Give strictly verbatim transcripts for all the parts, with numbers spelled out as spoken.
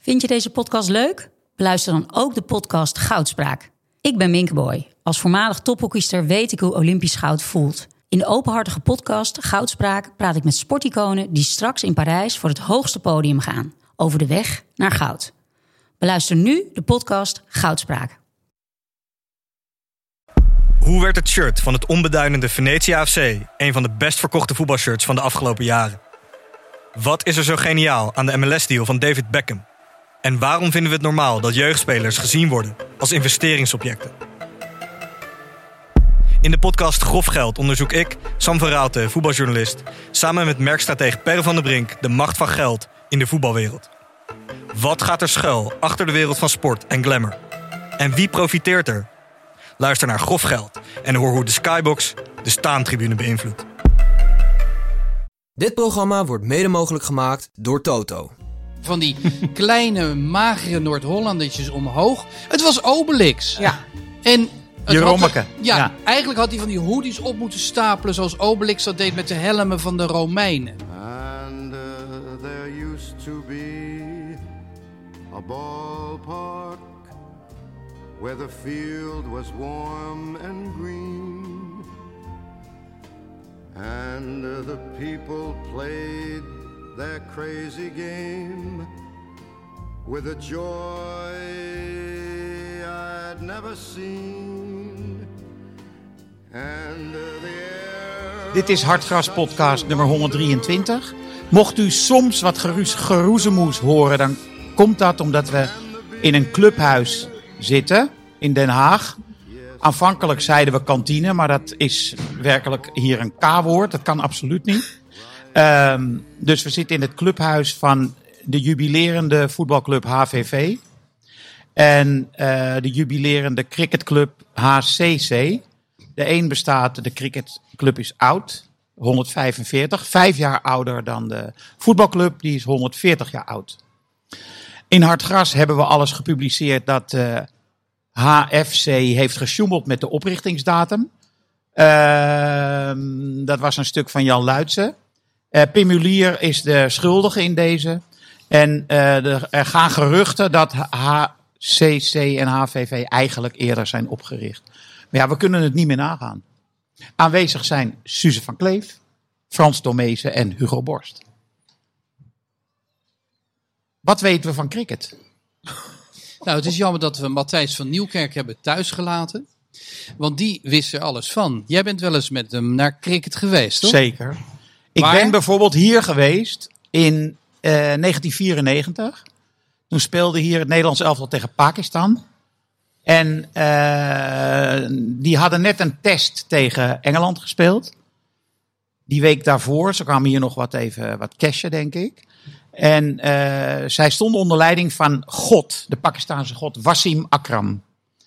Vind je deze podcast leuk? Beluister dan ook de podcast Goudspraak. Ik ben Minke Boy. Als voormalig tophockeyster weet ik hoe Olympisch goud voelt. In de openhartige podcast Goudspraak praat ik met sporticonen die straks in Parijs voor het hoogste podium gaan. Over de weg naar goud. Beluister nu de podcast Goudspraak. Hoe werd het shirt van het onbeduidende Venetia F C een van de best verkochte voetbalshirts van de afgelopen jaren? Wat is er zo geniaal aan de M L S-deal van David Beckham? En waarom vinden we het normaal dat jeugdspelers gezien worden als investeringsobjecten? In de podcast Grof Geld onderzoek ik, Sam van Raalte, voetbaljournalist, samen met merkstratege Per van der Brink de macht van geld in de voetbalwereld. Wat gaat er schuil achter de wereld van sport en glamour? En wie profiteert er? Luister naar Grof Geld en hoor hoe de Skybox de staantribune beïnvloedt. Dit programma wordt mede mogelijk gemaakt door Toto. Van die kleine, magere Noord-Hollandertjes omhoog. Het was Obelix. Ja. En het Jerommeke. had er- ja, Ja. eigenlijk had hij van die hoodies op moeten stapelen zoals Obelix dat deed met de helmen van de Romeinen. And uh, there used to be a ballpark where the field was warm and green, and uh, the people played their crazy game with a joy I'd never seen. And uh, the air Dit is Hartgras podcast nummer honderddrieëntwintig. Mocht u soms wat geroes, geroezemoes horen, dan komt dat omdat we in een clubhuis zitten in Den Haag. Aanvankelijk zeiden we kantine, maar dat is werkelijk hier een K-woord. Dat kan absoluut niet. Um, dus we zitten in het clubhuis van de jubilerende voetbalclub H V V. En uh, de jubilerende cricketclub H C C. De een bestaat, de cricketclub is oud, honderdvijfenveertig. Vijf jaar ouder dan de voetbalclub, die is honderdveertig jaar oud. In Hartgras hebben we alles gepubliceerd dat uh, H F C heeft gesjoemeld met de oprichtingsdatum. Uh, dat was een stuk van Jan Luitse. Uh, Pim Mulier is de schuldige in deze. En uh, de, er gaan geruchten dat H C C en H V V eigenlijk eerder zijn opgericht. Maar ja, we kunnen het niet meer nagaan. Aanwezig zijn Suze van Kleef, Frans Tomezen en Hugo Borst. Wat weten we van cricket? Nou, het is jammer dat we Matthijs van Nieuwkerk hebben thuisgelaten. Want die wist er alles van. Jij bent wel eens met hem naar cricket geweest, toch? Zeker. Ik Waar? ben bijvoorbeeld hier geweest in uh, negentien vierennegentig. Toen speelde hier het Nederlands elftal tegen Pakistan. En uh, die hadden net een test tegen Engeland gespeeld. Die week daarvoor, ze kwamen hier nog wat even wat cashen, denk ik. En uh, zij stonden onder leiding van God, de Pakistaanse god Wasim Akram.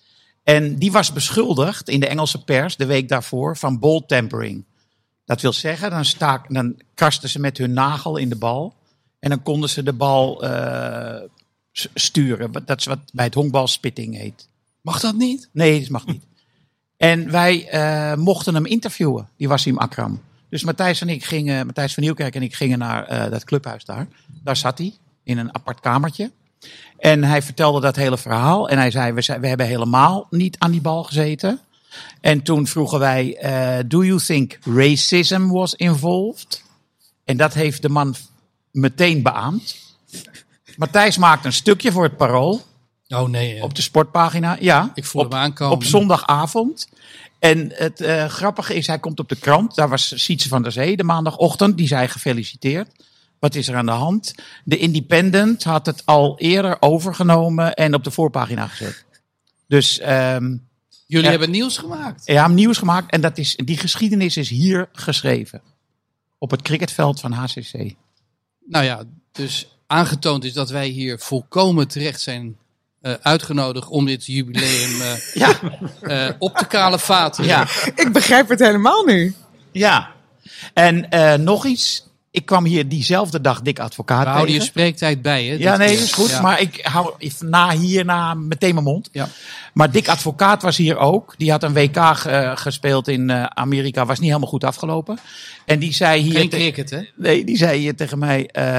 En die was beschuldigd in de Engelse pers de week daarvoor van ball tampering. Dat wil zeggen, dan, staak, dan krasten ze met hun nagel in de bal. En dan konden ze de bal uh, sturen. Dat is wat bij het honkbal spitting heet. Mag dat niet? Nee, dat mag niet. En wij uh, mochten hem interviewen, die Wasim Akram. Dus Matthijs en ik gingen, Matthijs van Nieuwkerk en ik gingen naar uh, dat clubhuis daar. Daar zat hij, in een apart kamertje. En hij vertelde dat hele verhaal. En hij zei, we, zei, we hebben helemaal niet aan die bal gezeten. En toen vroegen wij, uh, do you think racism was involved? En dat heeft de man meteen beaamd. Matthijs maakte een stukje voor het Parool. Oh nee. Hè. Op de sportpagina, ja. Ik voel op, hem aankomen. Op zondagavond. En het uh, grappige is, hij komt op de krant. Daar was Sietse van der Zee de maandagochtend. Die zei gefeliciteerd. Wat is er aan de hand? De Independent had het al eerder overgenomen en op de voorpagina gezet. Dus um, Jullie er, hebben nieuws gemaakt. Ja, nieuws gemaakt. En dat is, die geschiedenis is hier geschreven. Op het cricketveld van H C C. Nou ja, dus aangetoond is dat wij hier volkomen terecht zijn uh, uitgenodigd om dit jubileum uh, ja. uh, op te kalevaten. Ja. Ik begrijp het helemaal nu. Ja. En uh, nog iets. Ik kwam hier diezelfde dag Dick Advocaat We tegen. houden je spreektijd bij, hè? Ja, nee, keer. dat is goed. Ja. Maar ik hou na hierna meteen mijn mond. Ja. Maar Dick Advocaat was hier ook. Die had een W K uh, gespeeld in uh, Amerika. Was niet helemaal goed afgelopen. En die zei hier... Geen te- cricket, hè? Nee, die zei hier tegen mij... Uh,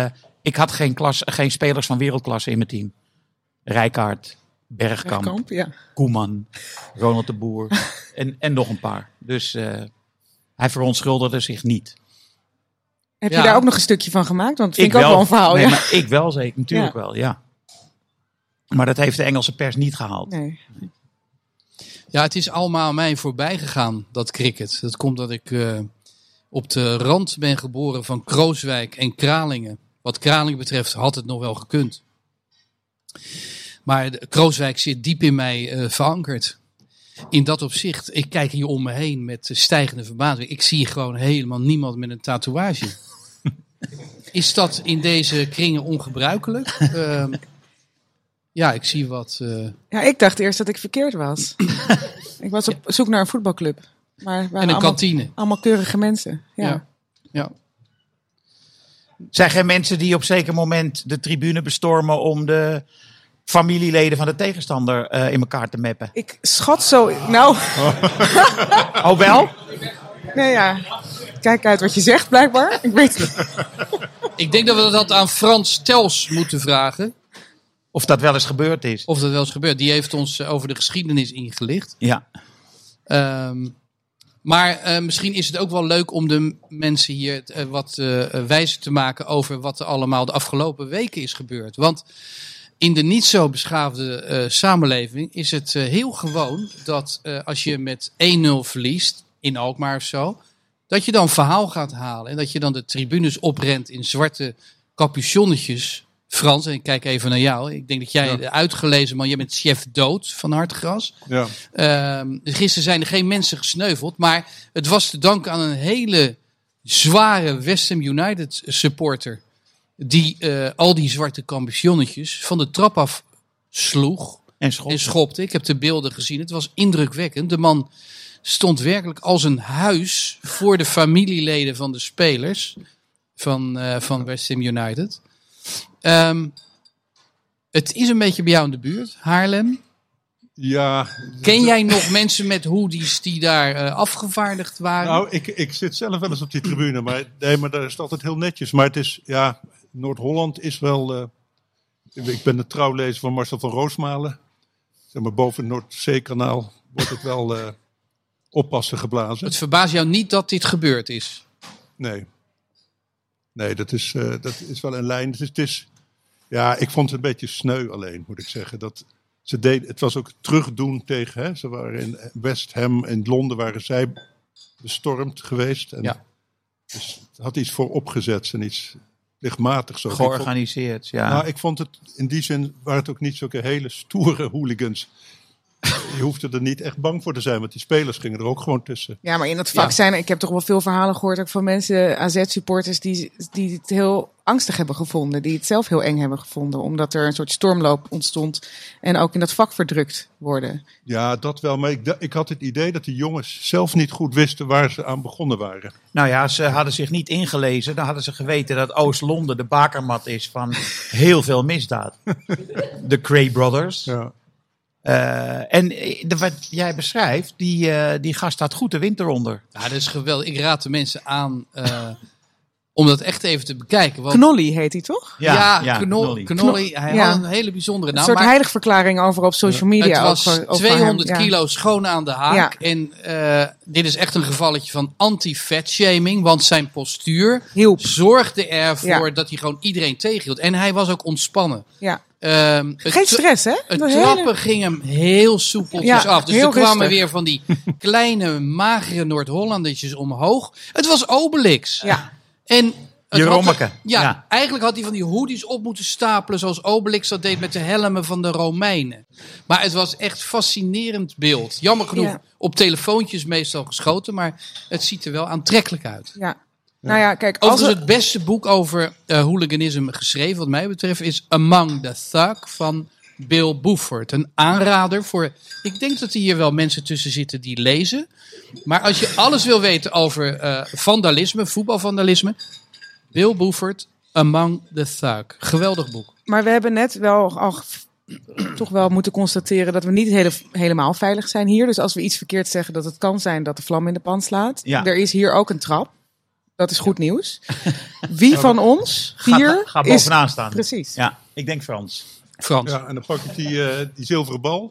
ik had geen, klas, geen spelers van wereldklasse in mijn team. Rijkaard, Bergkamp, Bergkamp, ja. Koeman, Ronald de Boer en, en nog een paar. Dus uh, hij verontschuldigde zich niet. Heb Ja. je daar ook nog een stukje van gemaakt? Want dat vind ik, wel, ook wel een verhaal. nee, ja. maar ik wel zeker, natuurlijk Ja. wel, ja. Maar dat heeft de Engelse pers niet gehaald. Nee. Ja, het is allemaal aan mij voorbij gegaan, dat cricket. Dat komt dat ik uh, op de rand ben geboren van Krooswijk en Kralingen. Wat Kralingen betreft had het nog wel gekund. Maar de, Krooswijk zit diep in mij uh, verankerd. In dat opzicht, ik kijk hier om me heen met stijgende verbazing. Ik zie gewoon helemaal niemand met een tatoeage. Is dat in deze kringen ongebruikelijk? Uh, ja, ik zie wat... Uh... Ja, ik dacht eerst dat ik verkeerd was. Ik was op zoek naar een voetbalclub. Maar het waren En een allemaal, kantine. allemaal keurige mensen. Ja. Ja. Ja. Zijn er mensen die op zeker moment de tribune bestormen om de familieleden van de tegenstander uh, in elkaar te meppen? Ik schat zo... Nou, Oh wel? nee ja. Kijk uit wat je zegt, blijkbaar. Ik weet het. Ik denk dat we dat aan Frans Tels moeten vragen. Of dat wel eens gebeurd is. Of dat wel eens gebeurt. Die heeft ons uh, over de geschiedenis ingelicht. Ja. Um, maar uh, misschien is het ook wel leuk om de mensen hier uh, wat uh, wijzer te maken over wat er allemaal de afgelopen weken is gebeurd. Want in de niet zo beschaafde uh, samenleving is het uh, heel gewoon dat uh, als je met één nul verliest, in Alkmaar of zo, dat je dan verhaal gaat halen. En dat je dan de tribunes oprent in zwarte capuchonnetjes. Frans, en ik kijk even naar jou. Ik denk dat jij ja. uitgelezen man, jij bent chef dood van Hartgras. Ja. Uh, gisteren zijn er geen mensen gesneuveld, maar het was te danken aan een hele zware West Ham United supporter die uh, al die zwarte capuchonnetjes van de trap af sloeg En schopte. en schopte. Ik heb de beelden gezien. Het was indrukwekkend. De man stond werkelijk als een huis voor de familieleden van de spelers van, uh, van West Ham United. Um, het is een beetje bij jou in de buurt, Haarlem. Ja. Ken jij nog mensen met hoodies die daar uh, afgevaardigd waren? Nou, ik, ik zit zelf wel eens op die tribune, maar, nee, maar daar is het altijd heel netjes. Maar het is, ja, Noord-Holland is wel... Uh, ik ben de trouwlezer van Marcel van Roosmalen. Zeg maar, boven het Noordzeekanaal wordt het wel uh, oppassen geblazen. Het verbaast jou niet dat dit gebeurd is? Nee. Nee, dat is, uh, dat is wel een lijn. Het is, het is, ja, ik vond het een beetje sneu alleen, moet ik zeggen. Dat ze deed, het was ook terugdoen tegen... Hè, ze waren in West Ham, in Londen waren zij bestormd geweest. En ja. Dus het had iets voor opgezet en iets lichtmatigs. Zo. Georganiseerd, ja. Nou, ik vond het in die zin, waren het ook niet zulke hele stoere hooligans. Je hoefde er niet echt bang voor te zijn, want die spelers gingen er ook gewoon tussen. Ja, maar in dat vak Ja. zijn... Ik heb toch wel veel verhalen gehoord ook van mensen, A Z-supporters... Die, die het heel angstig hebben gevonden. Die het zelf heel eng hebben gevonden. Omdat er een soort stormloop ontstond. En ook in dat vak verdrukt worden. Ja, dat wel. Maar ik, ik had het idee dat die jongens zelf niet goed wisten waar ze aan begonnen waren. Nou ja, ze hadden zich niet ingelezen. Dan hadden ze geweten dat Oost-Londen de bakermat is van heel veel misdaad. De Cray Brothers. Ja. Uh, en de, wat jij beschrijft, die, uh, die gast had goed de winter onder. Ja, dat is geweldig. Ik raad de mensen aan uh, om dat echt even te bekijken. Want, Knolly heet hij toch? ja, Ja, ja ja, Knol, Knolly. Knolly. Hij Ja. had een hele bijzondere Een naam. soort maar heiligverklaring over op social media. het was over, over tweehonderd hem. Ja. kilo schoon aan de haak. Ja. En uh, dit is echt een gevalletje van anti-fat-shaming. Want zijn postuur Hielp. zorgde ervoor Ja. dat hij gewoon iedereen tegenhield. En hij was ook ontspannen. Ja. Um, het Geen tra- stress, hè? Het Dat trappen hele- ging hem heel soepeltjes Ja, af. Dus heel er kwamen rustig. weer van die kleine, magere Noord-Hollandertjes omhoog. Het was Obelix. Ja. En het Jerommeke. had- Ja, Ja. eigenlijk had hij van die hoodies op moeten stapelen zoals Obelix dat deed met de helmen van de Romeinen. Maar het was echt fascinerend beeld. Jammer genoeg Ja. op telefoontjes meestal geschoten, maar het ziet er wel aantrekkelijk uit. Ja. Nou ja, kijk, als Overigens, er- het beste boek over uh, hooliganisme geschreven, wat mij betreft, is Among the Thug van Bill Buford. Een aanrader voor... Ik denk dat er hier wel mensen tussen zitten die lezen. Maar als je alles wil weten over uh, vandalisme, voetbalvandalisme, Bill Buford, Among the Thug. Geweldig boek. Maar we hebben net wel al g- toch wel moeten constateren dat we niet hele, helemaal veilig zijn hier. Dus als we iets verkeerd zeggen, dat het kan zijn dat de vlam in de pan slaat. Ja. Er is hier ook een trap. Dat is goed nieuws. Wie van ons Gaat, vier gaat is... bovenaan staan. Precies. Ja, ik denk Frans. Frans. Ja, en dan pak ik die, uh, die zilveren bal.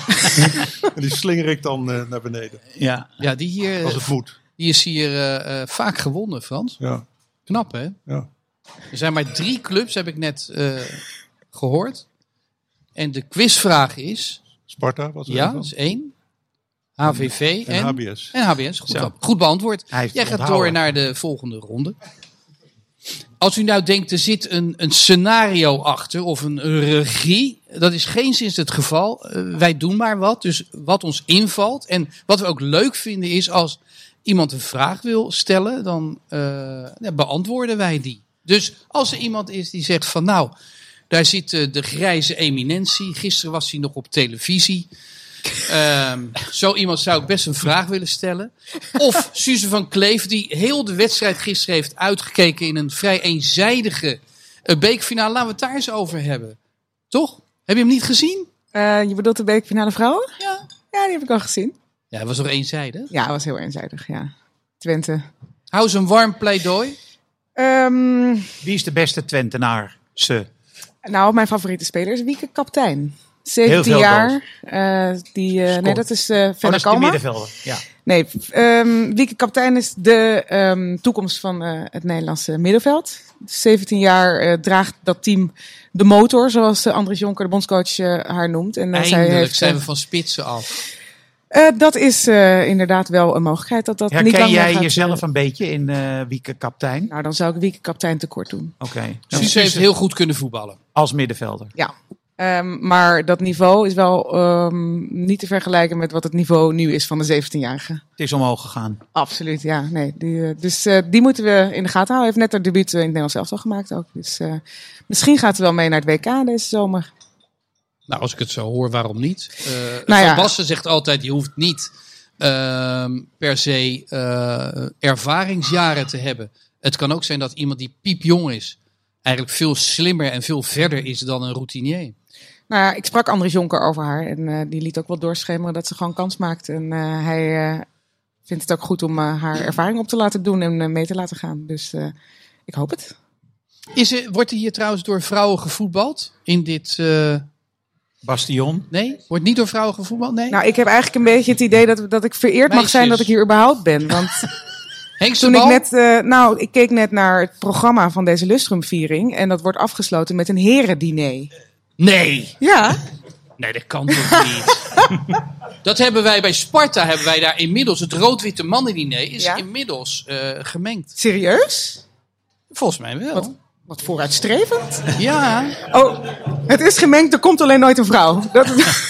En die slinger ik dan uh, naar beneden. Ja. Ja, die hier, Als het moet. die is hier uh, uh, vaak gewonnen, Frans. Ja. Knap, hè? Ja. Er zijn maar drie clubs, heb ik net uh, gehoord. En de quizvraag is... Sparta was er Ja, van. dat is één. H V V en, En H B S. En H B S, goed, Zo. goed beantwoord. Hij heeft Jij het gaat onthouden. door naar de volgende ronde. Als u nou denkt, er zit een, een scenario achter of een regie. Dat is geen sinds het geval. Uh, wij doen maar wat. Dus wat ons invalt. En wat we ook leuk vinden is als iemand een vraag wil stellen. Dan uh, ja, beantwoorden wij die. Dus als er iemand is die zegt van nou, daar zit uh, de grijze eminentie. Gisteren was hij nog op televisie. Um, zo iemand zou ik best een vraag willen stellen. Of Suze van Kleef, die heel de wedstrijd gisteren heeft uitgekeken in een vrij eenzijdige uh, bekerfinale. Laten we het daar eens over hebben. Toch? Heb je hem niet gezien? Uh, je bedoelt de bekerfinale vrouwen? Ja. Ja, die heb ik al gezien. Ja, hij was toch eenzijdig? Ja, dat was heel eenzijdig, ja. Twente. Hou eens een warm pleidooi. Um, Wie is de beste Twentenaar? Ze. nou, mijn favoriete speler is Wieke Kaptein. Heel zeventien veel jaar. Uh, die, uh, nee, dat is uh, Oh, dat Fenna is de Kalma. middenvelder. Ja. Nee, um, Wieke Kaptein is de um, toekomst van uh, het Nederlandse middenveld. zeventien jaar uh, draagt dat team de motor, zoals uh, Andries Jonker, de bondscoach, uh, haar noemt. En, uh, zij Eindelijk heeft, zijn we uh, van spitsen af. Uh, dat is uh, inderdaad wel een mogelijkheid. Dat dat niet Herken lang meer jij gaat, jezelf uh, een beetje in uh, Wieke Kaptein? Nou, dan zou ik Wieke Kaptein tekort doen. Oké. Okay. Suze heeft heel goed kunnen voetballen. Als middenvelder. Ja. Um, maar dat niveau is wel um, niet te vergelijken met wat het niveau nu is van de zeventienjarige. Het is omhoog gegaan. Absoluut, ja. Nee, die, uh, dus uh, die moeten we in de gaten houden. Hij heeft net haar debuut in het Nederlands elftal gemaakt ook. Dus uh, misschien gaat hij wel mee naar het W K deze zomer. Nou, als ik het zo hoor, waarom niet? Uh, Nou Van ja. Basten zegt altijd, je hoeft niet uh, per se uh, ervaringsjaren te hebben. Het kan ook zijn dat iemand die piepjong is, eigenlijk veel slimmer en veel verder is dan een routinier. Nou ja, ik sprak Andries Jonker over haar. En uh, die liet ook wel doorschemeren dat ze gewoon kans maakt. En uh, hij uh, vindt het ook goed om uh, haar ervaring op te laten doen en uh, mee te laten gaan. Dus uh, ik hoop het. Is er, wordt er hier trouwens door vrouwen gevoetbald? In dit... Uh... Bastion. Nee? Wordt niet door vrouwen gevoetbald? Nee? Nou, ik heb eigenlijk een beetje het idee dat, dat ik vereerd mag Meisjes. zijn dat ik hier überhaupt ben. Want Hengste toen ik bal? net, uh, nou, ik keek net naar het programma van deze Lustrumviering. En dat wordt afgesloten met een herendiner. Nee! Ja. Nee, dat kan toch niet? Dat hebben wij bij Sparta, hebben wij daar inmiddels, het rood-witte mannendiner is Ja? inmiddels uh, gemengd. Serieus? Volgens mij wel. Wat, wat vooruitstrevend. Ja, Oh, het is gemengd, er komt alleen nooit een vrouw. Dat,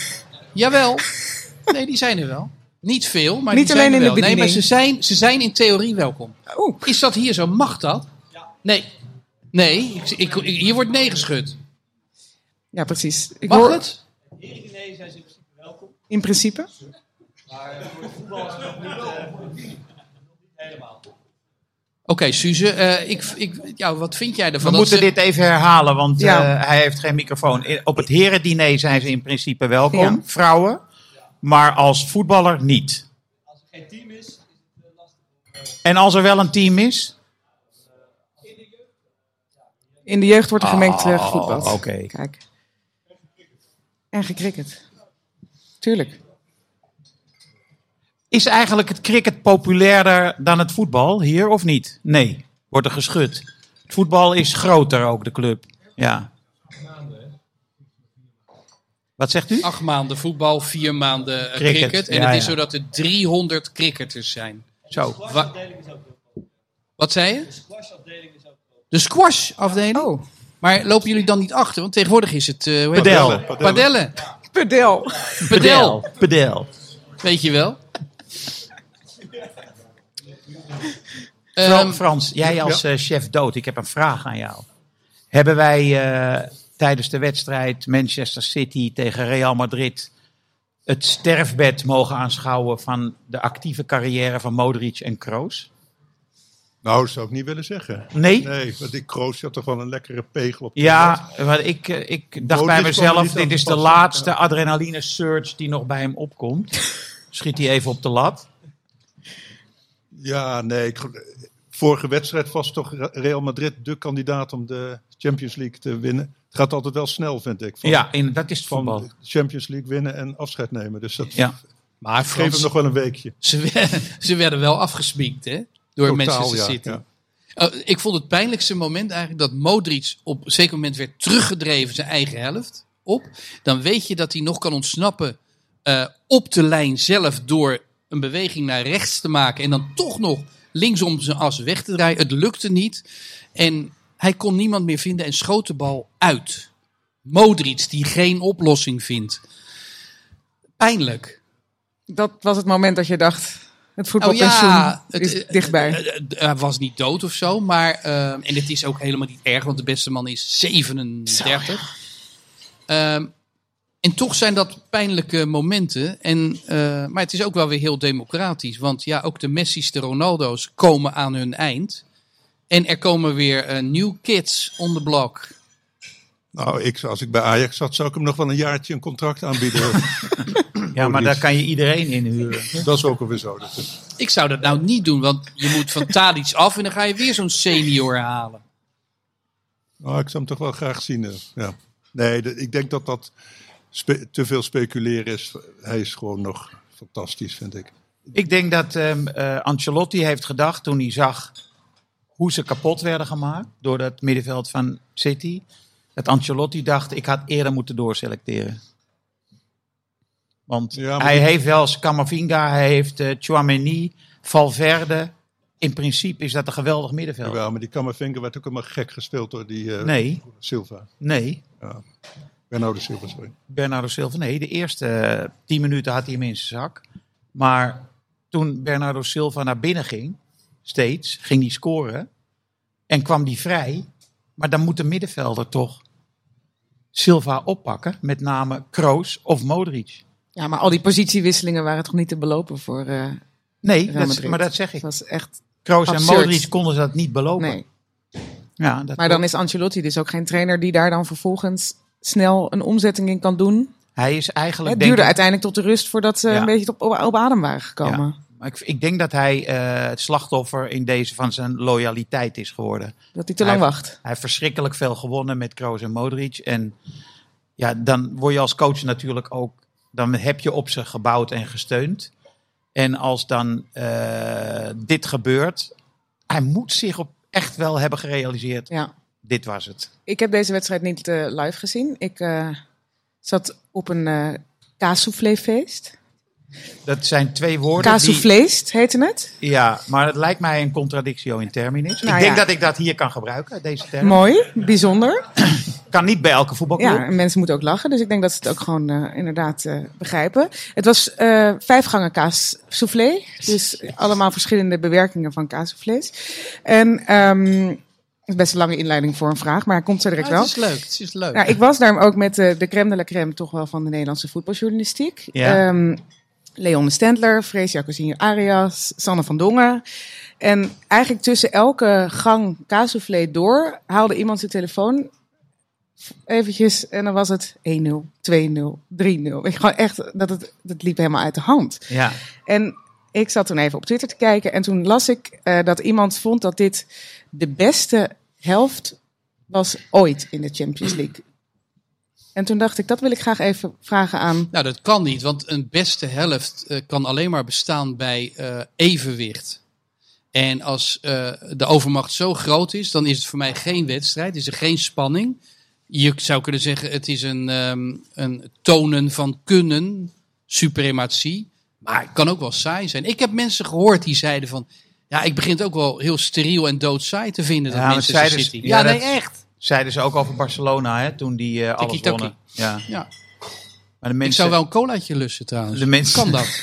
jawel. Nee, die zijn er wel. Niet veel, maar Niet die zijn alleen er in de wel. Nee, maar bediening. ze zijn, ze zijn in theorie welkom. Oeh. Is dat hier zo? Mag dat? Nee. Nee, ik, ik, ik- hier wordt nee geschud. Ja, precies. Ik Mag hoor- het? In principe. Oké, Suze, uh, ik, ik, ja, wat vind jij ervan? We Dat moeten ze- dit even herhalen, want Ja. uh, hij heeft geen microfoon. In- Op het herendiner zijn ze in principe welkom, Ja. vrouwen. Maar als voetballer niet. Als er geen team is, is het lastig. En als er wel een team is? In de jeugd wordt er gemengd uh, Oh, gevoetbald. oké. Kijk. En gecricket. Tuurlijk. Is eigenlijk het cricket populairder dan het voetbal hier of niet? Nee, wordt er geschud. Het voetbal is groter ook, de club. Ja. Wat zegt u? Acht maanden voetbal, vier maanden uh, Cricket, cricket. En ja, het is ja. zo dat er driehonderd cricketers zijn. Zo. Wa- Wat zei je? De squashafdeling? Oh. Maar lopen jullie dan niet achter? Want tegenwoordig is het... Uh, hoe heet Padel. het? Padellen. Pedel. Padel. Padel. Weet je wel. Fra- Ehm, Frans, jij als eh, chef dood, ik heb een vraag aan jou. Hebben wij eh, tijdens de wedstrijd Manchester City tegen Real Madrid het sterfbed mogen aanschouwen van de actieve carrière van Modric en Kroos? Nou, dat zou ik niet willen zeggen. Nee? Nee, want die Kroos had toch wel een lekkere pegel op de Ja, maar ik, eh, ik dacht bij Modric kwam er mezelf, niet aan dit is te de passen. laatste adrenaline surge die nog bij hem opkomt. Schiet hij even op de lat. Ja, nee. Ik, vorige wedstrijd was toch Real Madrid de kandidaat om de Champions League te winnen. Het gaat altijd wel snel, vind ik. Van, Ja, in, dat is het voetbal. van Champions League winnen en afscheid nemen. Dus dat Ja. Maar geeft Frans, hem nog wel een weekje. ze, werden, ze werden wel afgesminkt, hè? Door Totaal, Manchester ja, City. ja. Uh, ik vond het pijnlijkste moment eigenlijk dat Modric op een zeker moment werd teruggedreven zijn eigen helft op. Dan weet je dat hij nog kan ontsnappen uh, op de lijn zelf door een beweging naar rechts te maken. En dan toch nog linksom zijn as weg te draaien. Het lukte niet. En hij kon niemand meer vinden en schoot de bal uit. Modric die geen oplossing vindt. Pijnlijk. Dat was het moment dat je dacht, het Oh voetbalpensioen ja, het, is dichtbij. eh, eh, Hij was niet dood of zo, maar uh, en het is ook helemaal niet erg, want de beste man is zevenendertig. Um, en toch zijn dat pijnlijke momenten. En, uh, maar het is ook wel weer heel democratisch, want ja, ook de Messi's, de Ronaldo's komen aan hun eind. En er komen weer uh, new kids on the block. Nou, ik, als ik bij Ajax zat, zou ik hem nog wel een jaartje een contract aanbieden. Ja, maar daar kan je iedereen inhuren. Dat is ook alweer zo. Dat is- Ik zou dat nou niet doen, want je moet van Tadic af en dan ga je weer zo'n senior halen. Nou, ik zou hem toch wel graag zien. eh, Ja. Nee, de- ik denk dat dat spe- te veel speculeren is. Hij is gewoon nog fantastisch, vind ik. Ik denk dat um, uh, Ancelotti heeft gedacht toen hij zag hoe ze kapot werden gemaakt door dat middenveld van City. Dat Ancelotti dacht, ik had eerder moeten doorselecteren. Want Ja, maar hij die- heeft wel Camavinga, hij heeft uh, Tchouaméni, Valverde. In principe is dat een geweldig middenveld. Jawel, maar die Camavinga werd ook helemaal gek gespeeld door die eh, Nee, Silva. nee. Ja. Bernardo Silva, sorry. Bernardo Silva, nee. De eerste uh, tien minuten had hij hem in zijn zak. Maar toen Bernardo Silva naar binnen ging, steeds, ging hij scoren. En kwam die vrij. Maar dan moet de middenvelder toch Silva oppakken. Met name Kroos of Modric. Ja, maar al die positiewisselingen waren toch niet te belopen voor uh, Nee, Real dat is- Madrid? maar dat zeg ik. Het was echt, Kroos en absurd. Modric konden ze dat niet belopen. nee. Ja, dat Maar dan is Ancelotti dus ook geen trainer die daar dan vervolgens snel een omzetting in kan doen. Hij is eigenlijk... Het denk duurde ik- uiteindelijk tot de rust voordat ze Ja. een beetje op, op, op adem waren gekomen. Ja. Maar ik, ik denk dat hij uh, het slachtoffer in deze van zijn loyaliteit is geworden. Dat hij te Hij lang heeft- wacht. Hij heeft verschrikkelijk veel gewonnen met Kroos en Modric. En ja, dan word je als coach natuurlijk ook... Dan heb je op ze gebouwd en gesteund. En als dan uh, dit gebeurt... Hij moet zich op echt wel hebben gerealiseerd. Ja. Dit was het. Ik heb deze wedstrijd niet uh, live gezien. Ik uh, zat op een uh, kaassoufflé-feest. Dat zijn twee woorden die... Kaassouffleest heette het. Ja, maar het lijkt mij een contradictio in terminis. Nou ik denk ja. dat ik dat hier kan gebruiken, deze term. Mooi, bijzonder. Kan niet bij elke voetbalclub. Ja, en mensen moeten ook lachen. Dus ik denk dat ze het ook gewoon uh, inderdaad uh, begrijpen. Het was uh, vijf gangen kaas soufflé. Dus allemaal verschillende bewerkingen van kaassoufflés. En um, het is best een lange inleiding voor een vraag, maar hij komt zo direct Ja, wel. het is leuk, het is leuk. Nou, ik was daar ook met uh, de crème de la crème toch wel van de Nederlandse voetbaljournalistiek. Ja. Um, Leon Stendler, Freesia Cousinho Arias, Sanne van Dongen. En eigenlijk tussen elke gang kaassoufflé door haalde iemand zijn telefoon eventjes en dan was het één nul, twee nul, drie nul. Ik gewoon echt, dat, het, dat liep helemaal uit de hand. Ja. En ik zat toen even op Twitter te kijken en toen las ik uh, dat iemand vond dat dit de beste helft was ooit in de Champions League. En toen dacht ik, dat wil ik graag even vragen aan... Nou, dat kan niet, want een beste helft uh, kan alleen maar bestaan bij uh, evenwicht. En als uh, de overmacht zo groot is, dan is het voor mij geen wedstrijd, is er geen spanning. Je zou kunnen zeggen, het is een, um, een tonen van kunnen, suprematie. Maar het kan ook wel saai zijn. Ik heb mensen gehoord die zeiden van... Ja, ik begin het ook wel heel steriel en doodsaai te vinden, dat Ja, maar Manchester zeiden ze- City. ja, Ja, nee, dat- echt. Zeiden ze ook over Barcelona, hè, toen die uh, alles Tiki-taki. wonnen. Ja. Ja. Maar de Ik mensen, zou wel een colaatje lussen trouwens. De mensen- Kan dat?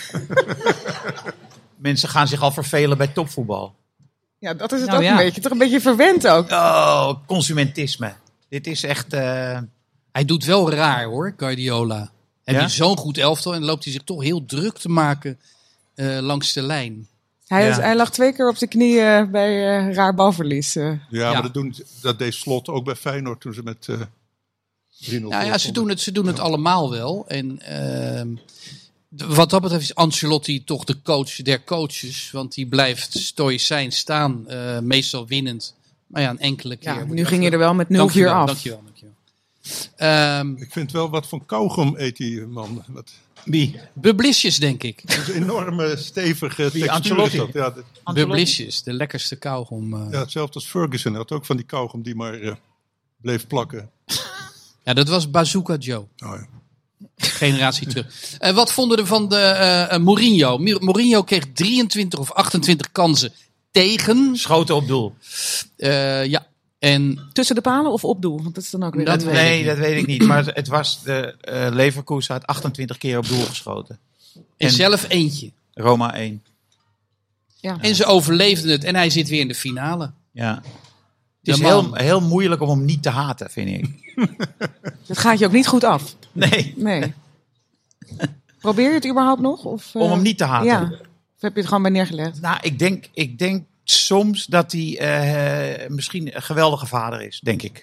mensen gaan zich al vervelen bij topvoetbal. Ja, dat is het Nou ook ja. een beetje. Toch een beetje verwend ook. Oh, consumentisme. Dit is echt... uh, Hij doet wel raar hoor, Guardiola. Heb Ja? je zo'n goed elftal en dan loopt hij zich toch heel druk te maken uh, langs de lijn. Hij, Ja. is, hij lag twee keer op zijn knieën bij uh, raar balverlies. Uh. Ja, Ja. maar dat, doen, dat deed Slot ook bij Feyenoord toen ze met uh, drie nul Nou ja, ze doen het, ze doen het allemaal wel. En uh, Wat dat betreft is Ancelotti toch de coach der coaches. Want die blijft stoïcijn staan. Uh, meestal winnend. Maar ja, een enkele keer. Ja, nu ging je er wel met nul vier af. Dankjewel, dankjewel. Um, ik vind wel wat van kauwgom eet die man. Wat... Wie? Bublisjes, denk ik. Dat is een enorme, stevige Wie, textuur is dat. Ja, de... Bublisjes, de lekkerste kauwgom. Uh... Ja, hetzelfde als Ferguson. Hij had ook van die kauwgom die maar uh, bleef plakken. Ja, dat was Bazooka Joe. Oh, ja. Generatie terug. Uh, wat vonden we van de uh, uh, Mourinho? Mourinho kreeg drieëntwintig of achtentwintig kansen tegen. Schoten op doel. Uh, ja. En tussen de palen of op doel? Want dat is dan ook weer. Dat nee, dat weet ik niet. Maar het was de uh, Leverkusen had achtentwintig keer op doel geschoten. En, en zelf eentje. Roma één. Ja. En ze overleefden het en hij zit weer in de finale. Ja. Het is heel, heel moeilijk om hem niet te haten, vind ik. Dat gaat je ook niet goed af. Nee. Nee. Probeer je het überhaupt nog? Of, uh, om hem niet te haten? Ja. Of heb je het gewoon bij neergelegd? Nou, ik denk, ik denk soms dat hij uh, misschien een geweldige vader is, denk ik.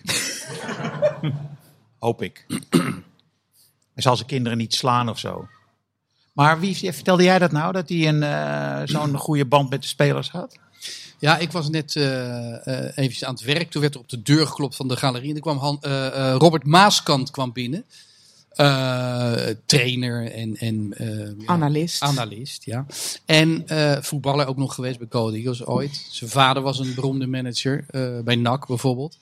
Hoop ik. Hij zal zijn kinderen niet slaan of zo. Maar wie vertelde jij dat nou? Dat hij een uh, zo'n goede band met de spelers had? Ja, ik was net uh, uh, even aan het werk. Toen werd er op de deur geklopt van de galerie. En er kwam Han, uh, uh, Robert Maaskant kwam binnen. Uh, trainer en... en uh, analist. Ja, analist, ja. En uh, voetballer ook nog geweest bij Go Ahead Eagles ooit. Zijn vader was een beroemde manager. Uh, bij N A C bijvoorbeeld.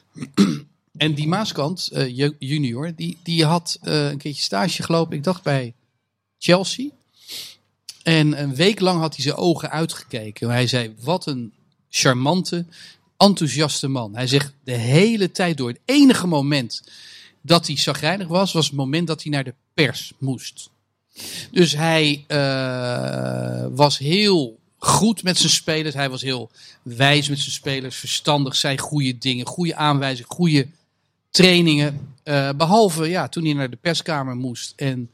En die Maaskant, uh, junior, die, die had uh, een keertje stage gelopen. Ik dacht bij Chelsea. En een week lang had hij zijn ogen uitgekeken. Hij zei, wat een charmante, enthousiaste man. Hij zegt, de hele tijd door. Het enige moment dat hij chagrijnig was, was het moment dat hij naar de pers moest. Dus hij uh, was heel goed met zijn spelers. Hij was heel wijs met zijn spelers. Verstandig, zei goede dingen, goede aanwijzingen, goede trainingen. Uh, behalve ja, toen hij naar de perskamer moest. En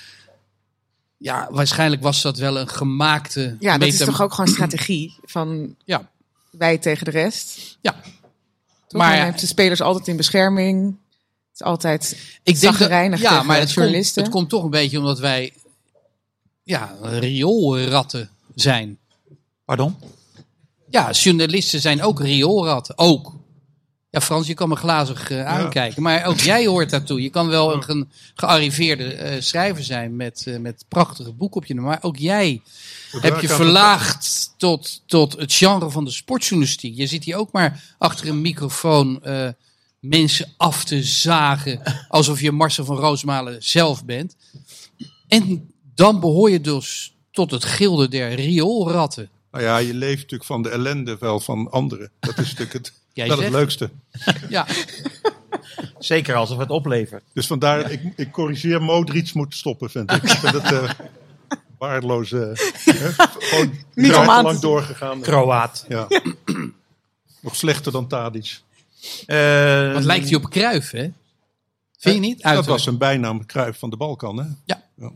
ja, waarschijnlijk was dat wel een gemaakte... Ja, dat metam- is toch ook gewoon strategie van ja. wij tegen de rest. Ja. Toch? Maar hij heeft de spelers altijd in bescherming. Het is altijd ik denk dat, ja, maar het journalisten. Komt, het komt toch een beetje omdat wij ja, rioolratten zijn. Pardon? Ja, journalisten zijn ook rioolratten. Ook. Ja, Frans, je kan me glazig uh, aankijken. Maar ook jij hoort daartoe. Je kan wel een ge- gearriveerde uh, schrijver zijn met, uh, met prachtige boeken op je. Maar ook jij dat heb je verlaagd tot, tot het genre van de sportjournalistiek. Je zit hier ook maar achter een microfoon uh, mensen af te zagen. Alsof je Marcel van Roosmalen zelf bent. En dan behoor je dus tot het gilde der rioolratten. Nou ja, je leeft natuurlijk van de ellende wel van anderen. Dat is natuurlijk het, wel het leukste. Ja. Zeker als het oplevert. Dus vandaar, ja. ik, ik corrigeer, Modric moet stoppen, vind ik. Ik vind het uh, waardeloos. Uh, gewoon niet lang doorgegaan. Kroaat. Ja. Nog slechter dan Tadic. Uh, Wat lijkt hij op Cruijff, hè? Vind je niet? Dat Uit was zijn bijnaam, Cruijff van de Balkan, hè? Ja. ja.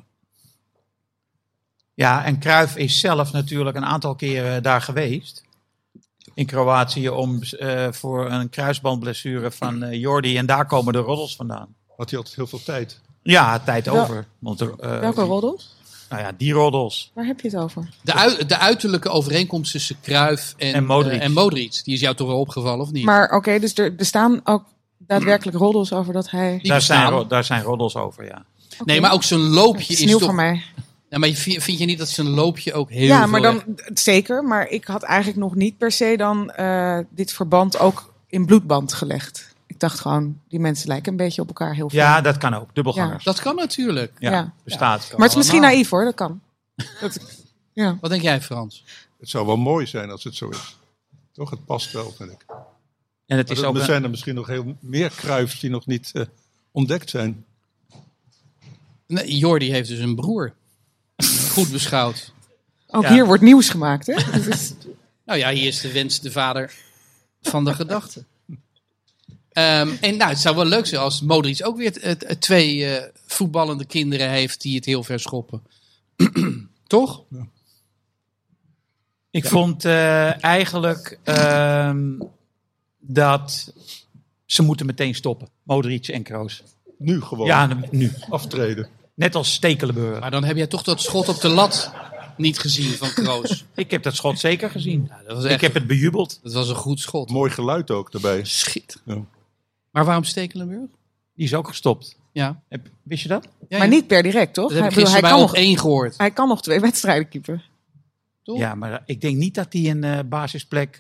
Ja, en Cruijff is zelf natuurlijk een aantal keren daar geweest. In Kroatië om uh, voor een kruisbandblessure van uh, Jordi. En daar komen de roddels vandaan. Had hij altijd heel veel tijd? Ja, tijd Wel, over. Want er, uh, welke roddels? Nou ja, die roddels. Waar heb je het over? De, ui- de uiterlijke overeenkomst tussen Cruijff en, en, Modric. Uh, en Modric. Die is jou toch wel opgevallen, of niet? Maar oké, okay, dus er bestaan ook daadwerkelijk roddels over dat hij... Daar zijn, ro- daar zijn roddels over, ja. Okay. Nee, maar ook zijn loopje is, is toch... voor mij. Ja, maar vind je niet dat zijn loopje ook heel Ja, veel... maar dan zeker. Maar ik had eigenlijk nog niet per se dan uh, dit verband ook in bloedband gelegd. Ik dacht gewoon, die mensen lijken een beetje op elkaar heel veel. Ja, dat kan ook. Dubbelgangers. Ja. Dat kan natuurlijk. Ja, ja. bestaat. Ja, maar het is misschien naïef hoor, dat kan. Dat, ja. Wat denk jij, Frans? Het zou wel mooi zijn als het zo is. Toch, het past wel, vind ik. En het is er ook zijn een... er misschien nog heel meer Cruijffs die nog niet uh, ontdekt zijn. Nee, Jordi heeft dus een broer. Goed beschouwd. Ook ja. Hier wordt nieuws gemaakt, hè? is... Nou ja, hier is de wens de vader van de gedachte. Um, en nou, het zou wel leuk zijn als Modric ook weer t- t- twee uh, voetballende kinderen heeft die het heel ver schoppen. Toch? Ja. Ik ja. vond uh, eigenlijk uh, dat ze moeten meteen stoppen. Modric en Kroos. Nu gewoon. Ja, nu. Aftreden. Net als Stekelenburg. Maar dan heb jij toch dat schot op de lat niet gezien van Kroos. Ik heb dat schot zeker gezien. Ja, dat was echt, Ik heb het bejubeld. dat was een goed schot. Mooi geluid ook daarbij. Schit. Ja. Maar waarom Stekelenburg? Die is ook gestopt. Ja. Heb, wist je dat? ja Maar ja. niet per direct, toch? Dat heb ik bedoel, gisteren bij kan op nog, één gehoord. hij kan nog twee wedstrijden keeper. Toch? Ja, maar ik denk niet dat hij een uh, basisplek...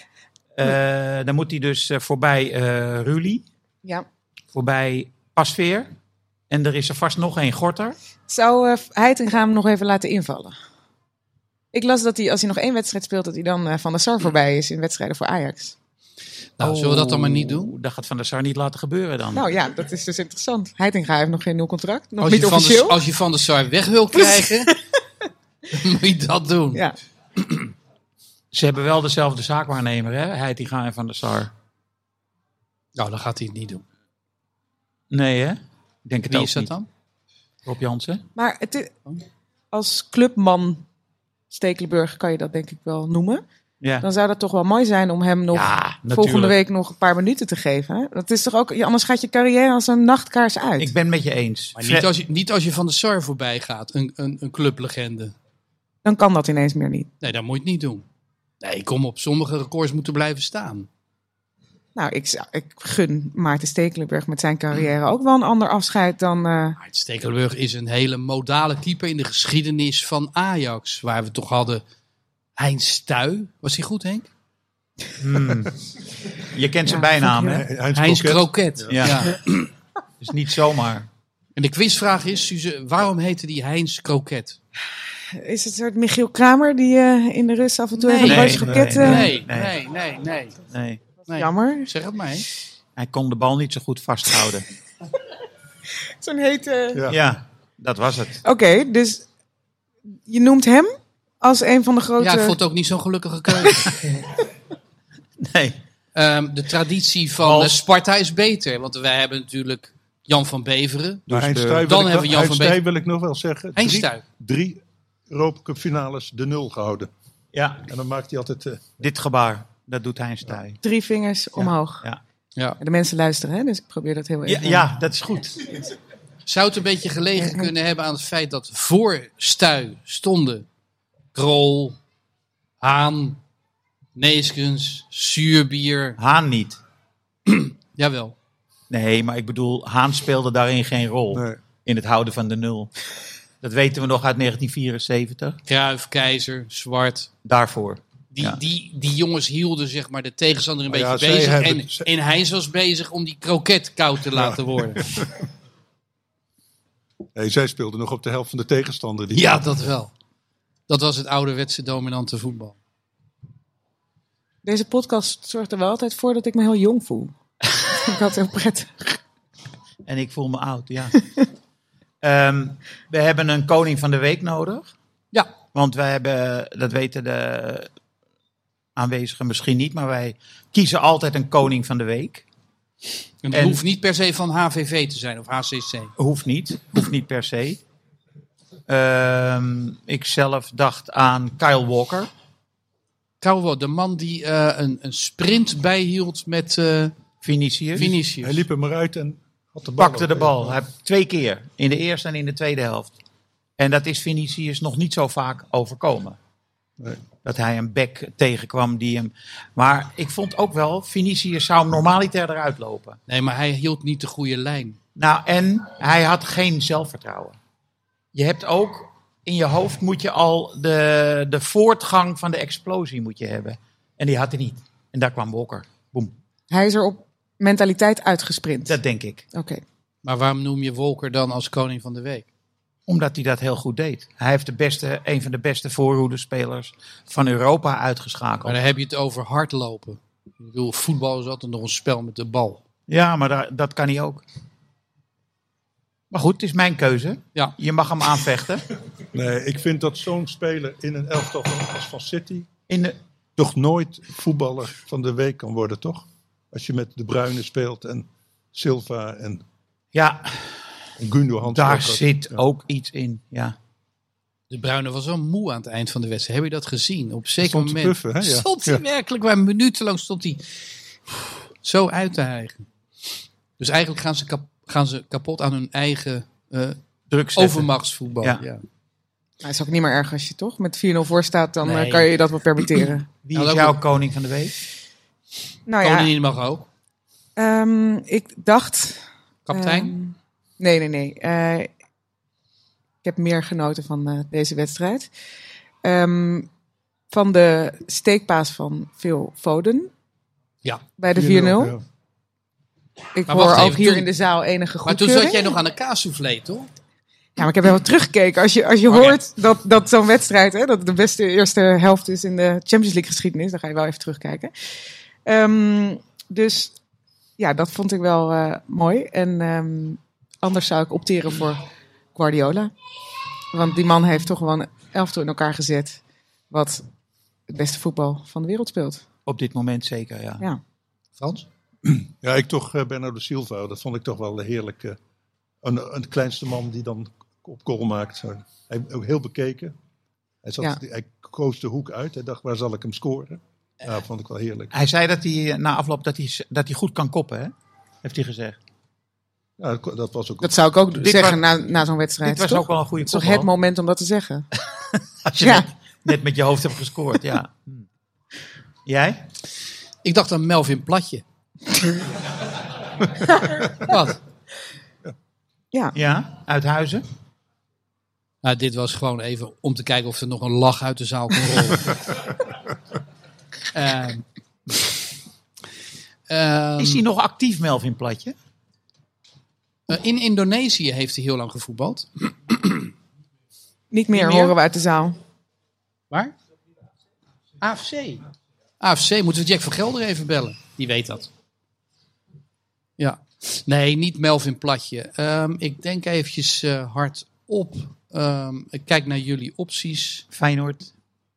Uh, dan moet hij dus uh, voorbij uh, Ruli, Ja. voorbij Pasveer. En er is er vast nog één, Gorter. Zou uh, Heitinga hem nog even laten invallen? Ik las dat hij, als hij nog één wedstrijd speelt, dat hij dan uh, Van der Sar voorbij is in wedstrijden voor Ajax. Nou, zullen we dat dan maar niet doen? Dat gaat Van der Sar niet laten gebeuren dan. Nou ja, dat is dus interessant. Heitinga heeft nog geen nul contract, nog Als niet je, van officieel. de, als je Van der Sar weg wil krijgen, dan moet je dat doen. Ja. Ze hebben wel dezelfde zaakwaarnemer, hè? Heitinga en Van der Sar. Nou, dan gaat hij het niet doen. Nee, hè? Ik denk het Wie ook is dat niet. dan? Rob Jansen. Maar het is, als clubman Stekelenburg kan je dat denk ik wel noemen. Ja. Dan zou dat toch wel mooi zijn om hem nog Ja, volgende natuurlijk. week nog een paar minuten te geven. Hè? Dat is toch ook, ja, anders gaat je carrière als een nachtkaars uit. Ik ben het met je eens. Maar niet als je, niet als je Van der Sar voorbij gaat, een, een, een clublegende. Dan kan dat ineens meer niet. Nee, dat moet je het niet doen. Nee, kom op, sommige records moeten blijven staan. Nou, ik, zou- ik gun Maarten Stekelenburg met zijn carrière ook wel een ander afscheid dan... uh, Maar Stekelenburg is een hele modale keeper in de geschiedenis van Ajax. Waar we toch hadden Heinz Stuy. Was hij goed, Henk? Hmm. Je kent zijn Ja, bijnaam, vond hè? je- Heinz Heinz Kroket. Kroket. Ja. Ja. Dus niet zomaar. En de quizvraag is, Suze, waarom heette die Heinz Kroket? Is het een soort Michiel Kramer die uh, in de rust af en toe Nee, even een nee, broodje kroket... uh, Nee, nee. nee, nee, nee. Nee. nee. Jammer. Zeg het maar, hè. Hij kon de bal niet zo goed vasthouden. Zo'n hete... Ja. Ja, dat was het. Oké, dus je noemt hem als een van de grote... Ja, ik vond het ook niet zo'n gelukkige keuze. Nee. Ehm, de traditie van Als- eh, Sparta is beter. Want wij hebben natuurlijk Jan van Beveren. Maar Heinz de- Stuy wil dan ik hebben we wel- Jan Heinz van Stuy Beek. wil ik nog wel zeggen. Heinz Drie, Stuy. drie Europa Cup finales de nul gehouden. Ja, En dan maakt hij altijd... eh, dit gebaar, dat doet Heinz Stuy. Drie vingers omhoog. Ja. Ja. De mensen luisteren, hè? Dus ik probeer dat heel Ja, even... ja, dat is goed. Zou het een beetje gelegen kunnen hebben aan het feit dat voor Stuy stonden Krol, Haan, Neeskens, Zuurbier. Haan niet. Jawel. Nee, maar ik bedoel, Haan speelde daarin geen rol. nee. In het houden van de nul. Dat weten we nog uit negentien vierenzeventig. Cruijff, Keizer, Zwart. Daarvoor. Die, Ja. die, die jongens hielden zeg maar de tegenstander een Maar ja, beetje zij bezig. hebben- en, zij- en Heinz was bezig om die kroket koud te laten worden. Nee, zij speelde nog op de helft van de tegenstander. Die Ja, dat wel. Dat was het ouderwetse dominante voetbal. Deze podcast zorgt er wel altijd voor dat ik me heel jong voel. Dat vind ik altijd heel prettig. En ik voel me oud, ja. Ehm, we hebben een koning van de week nodig. Ja. Want wij hebben, dat weten de aanwezigen misschien niet, maar wij kiezen altijd een koning van de week. En het En- hoeft niet per se van H V V te zijn of H C C. Hoeft niet, hoeft niet per se. Ehm, ik zelf dacht aan Kyle Walker. Kouwo, de man die eh, een, een sprint bijhield met eh Vinicius. Vinicius. Hij liep er maar uit en had de bal. pakte de bal. Hij twee keer. In de eerste en in de tweede helft. En dat is Vinicius nog niet zo vaak overkomen. Nee. Dat hij een bek tegenkwam die hem... Maar ik vond ook wel, Vinicius zou hem normaliter eruit lopen. Nee, maar hij hield niet de goede lijn. Nou, en hij had geen zelfvertrouwen. Je hebt ook... In je hoofd moet je al de, de voortgang van de explosie moet je hebben. En die had hij niet. En daar kwam Walker. Boom. Hij is er op mentaliteit uitgesprint. Dat denk ik. Oké. Maar waarom noem je Wolker dan als koning van de week? Omdat hij dat heel goed deed. Hij heeft de beste, een van de beste voorhoedespelers van Europa uitgeschakeld. Maar dan heb je het over hardlopen. Ik bedoel, voetbal is altijd nog een spel met de bal. Ja, maar daar, dat kan hij ook. Maar goed, het is mijn keuze. Ja. Je mag hem aanvechten. Nee, ik vind dat zo'n speler in een elftal van, als van City In de, toch nooit voetballer van de week kan worden, toch? Als je met De Bruyne speelt en Silva en, ja, en Gundogan. daar speelt. zit Ja. ook iets in. Ja. De Bruyne was wel moe aan het eind van de wedstrijd. Heb je dat gezien? Op een zeker Stond te moment puffen, hè? Ja. stond hij Ja. werkelijk, maar minutenlang stond hij zo uit te hijgen. Dus eigenlijk gaan ze, kap, gaan ze kapot aan hun eigen uh, druk zetten. overmachtsvoetbal. Ja. Ja. Nou, is ook niet meer erg als je toch met vier nul voor staat. Dan Nee. uh, kan je dat wel permitteren. Wie Nou, is ook jouw een- koning van de week? Nou ja, Koningin mag ook. um, ik dacht... Kapitein? um, nee, nee, nee. Uh, ik heb meer genoten van uh, deze wedstrijd. Um, van de steekpaas van Phil Foden. Ja. Bij de vier nul. Ja. Ik Maar hoor wacht ook even, hier toen- in de zaal enige maar toen goedkeuring. zat jij nog aan de kaassoufflé, toch? Ja, maar ik heb wel wat teruggekeken. Als je, als je Oké. hoort dat, dat zo'n wedstrijd, hè, dat de beste eerste helft is in de Champions League geschiedenis, dan ga je wel even terugkijken. Um, dus ja, dat vond ik wel uh, mooi. En um, anders zou ik opteren voor Guardiola. Want die man heeft toch gewoon een elftal in elkaar gezet wat het beste voetbal van de wereld speelt. Op dit moment zeker, ja. Ja. Frans? Ja, ik toch uh, Bernardo Silva. Dat vond ik toch wel heerlijk. Uh, een, een kleinste man die dan op goal maakt. Zo. Hij ook heel bekeken. Hij, zat, Ja. hij koos de hoek uit. Hij dacht, waar zal ik hem scoren? Ja, dat vond ik wel heerlijk. Hij zei dat hij na afloop dat hij, dat hij goed kan koppen, hè? Heeft hij gezegd. Ja, dat, dat was ook... Dat zou ik ook Dit zeggen was- na, na zo'n wedstrijd. Dit was toch? ook wel een goede Het is toch kopbal. het moment om dat te zeggen. Als je Ja. net, net met je hoofd hebt gescoord, ja. Hm. Jij? Ik dacht aan Melvin Platje. Wat? Ja. Ja, uit Huizen. Nou, dit was gewoon even om te kijken of er nog een lach uit de zaal kon rollen. Ehm ehm, Is hij nog actief, Melvin Platje? eh, in Indonesië heeft hij heel lang gevoetbald. Niet meer, meer? horen we uit de zaal. Waar? A F C. A F C, moeten we Jack van Gelder even bellen. Die weet dat. Ja. Nee, niet Melvin Platje. Ehm, ik denk eventjes uh, hardop. Um, ik kijk naar jullie opties. Feyenoord.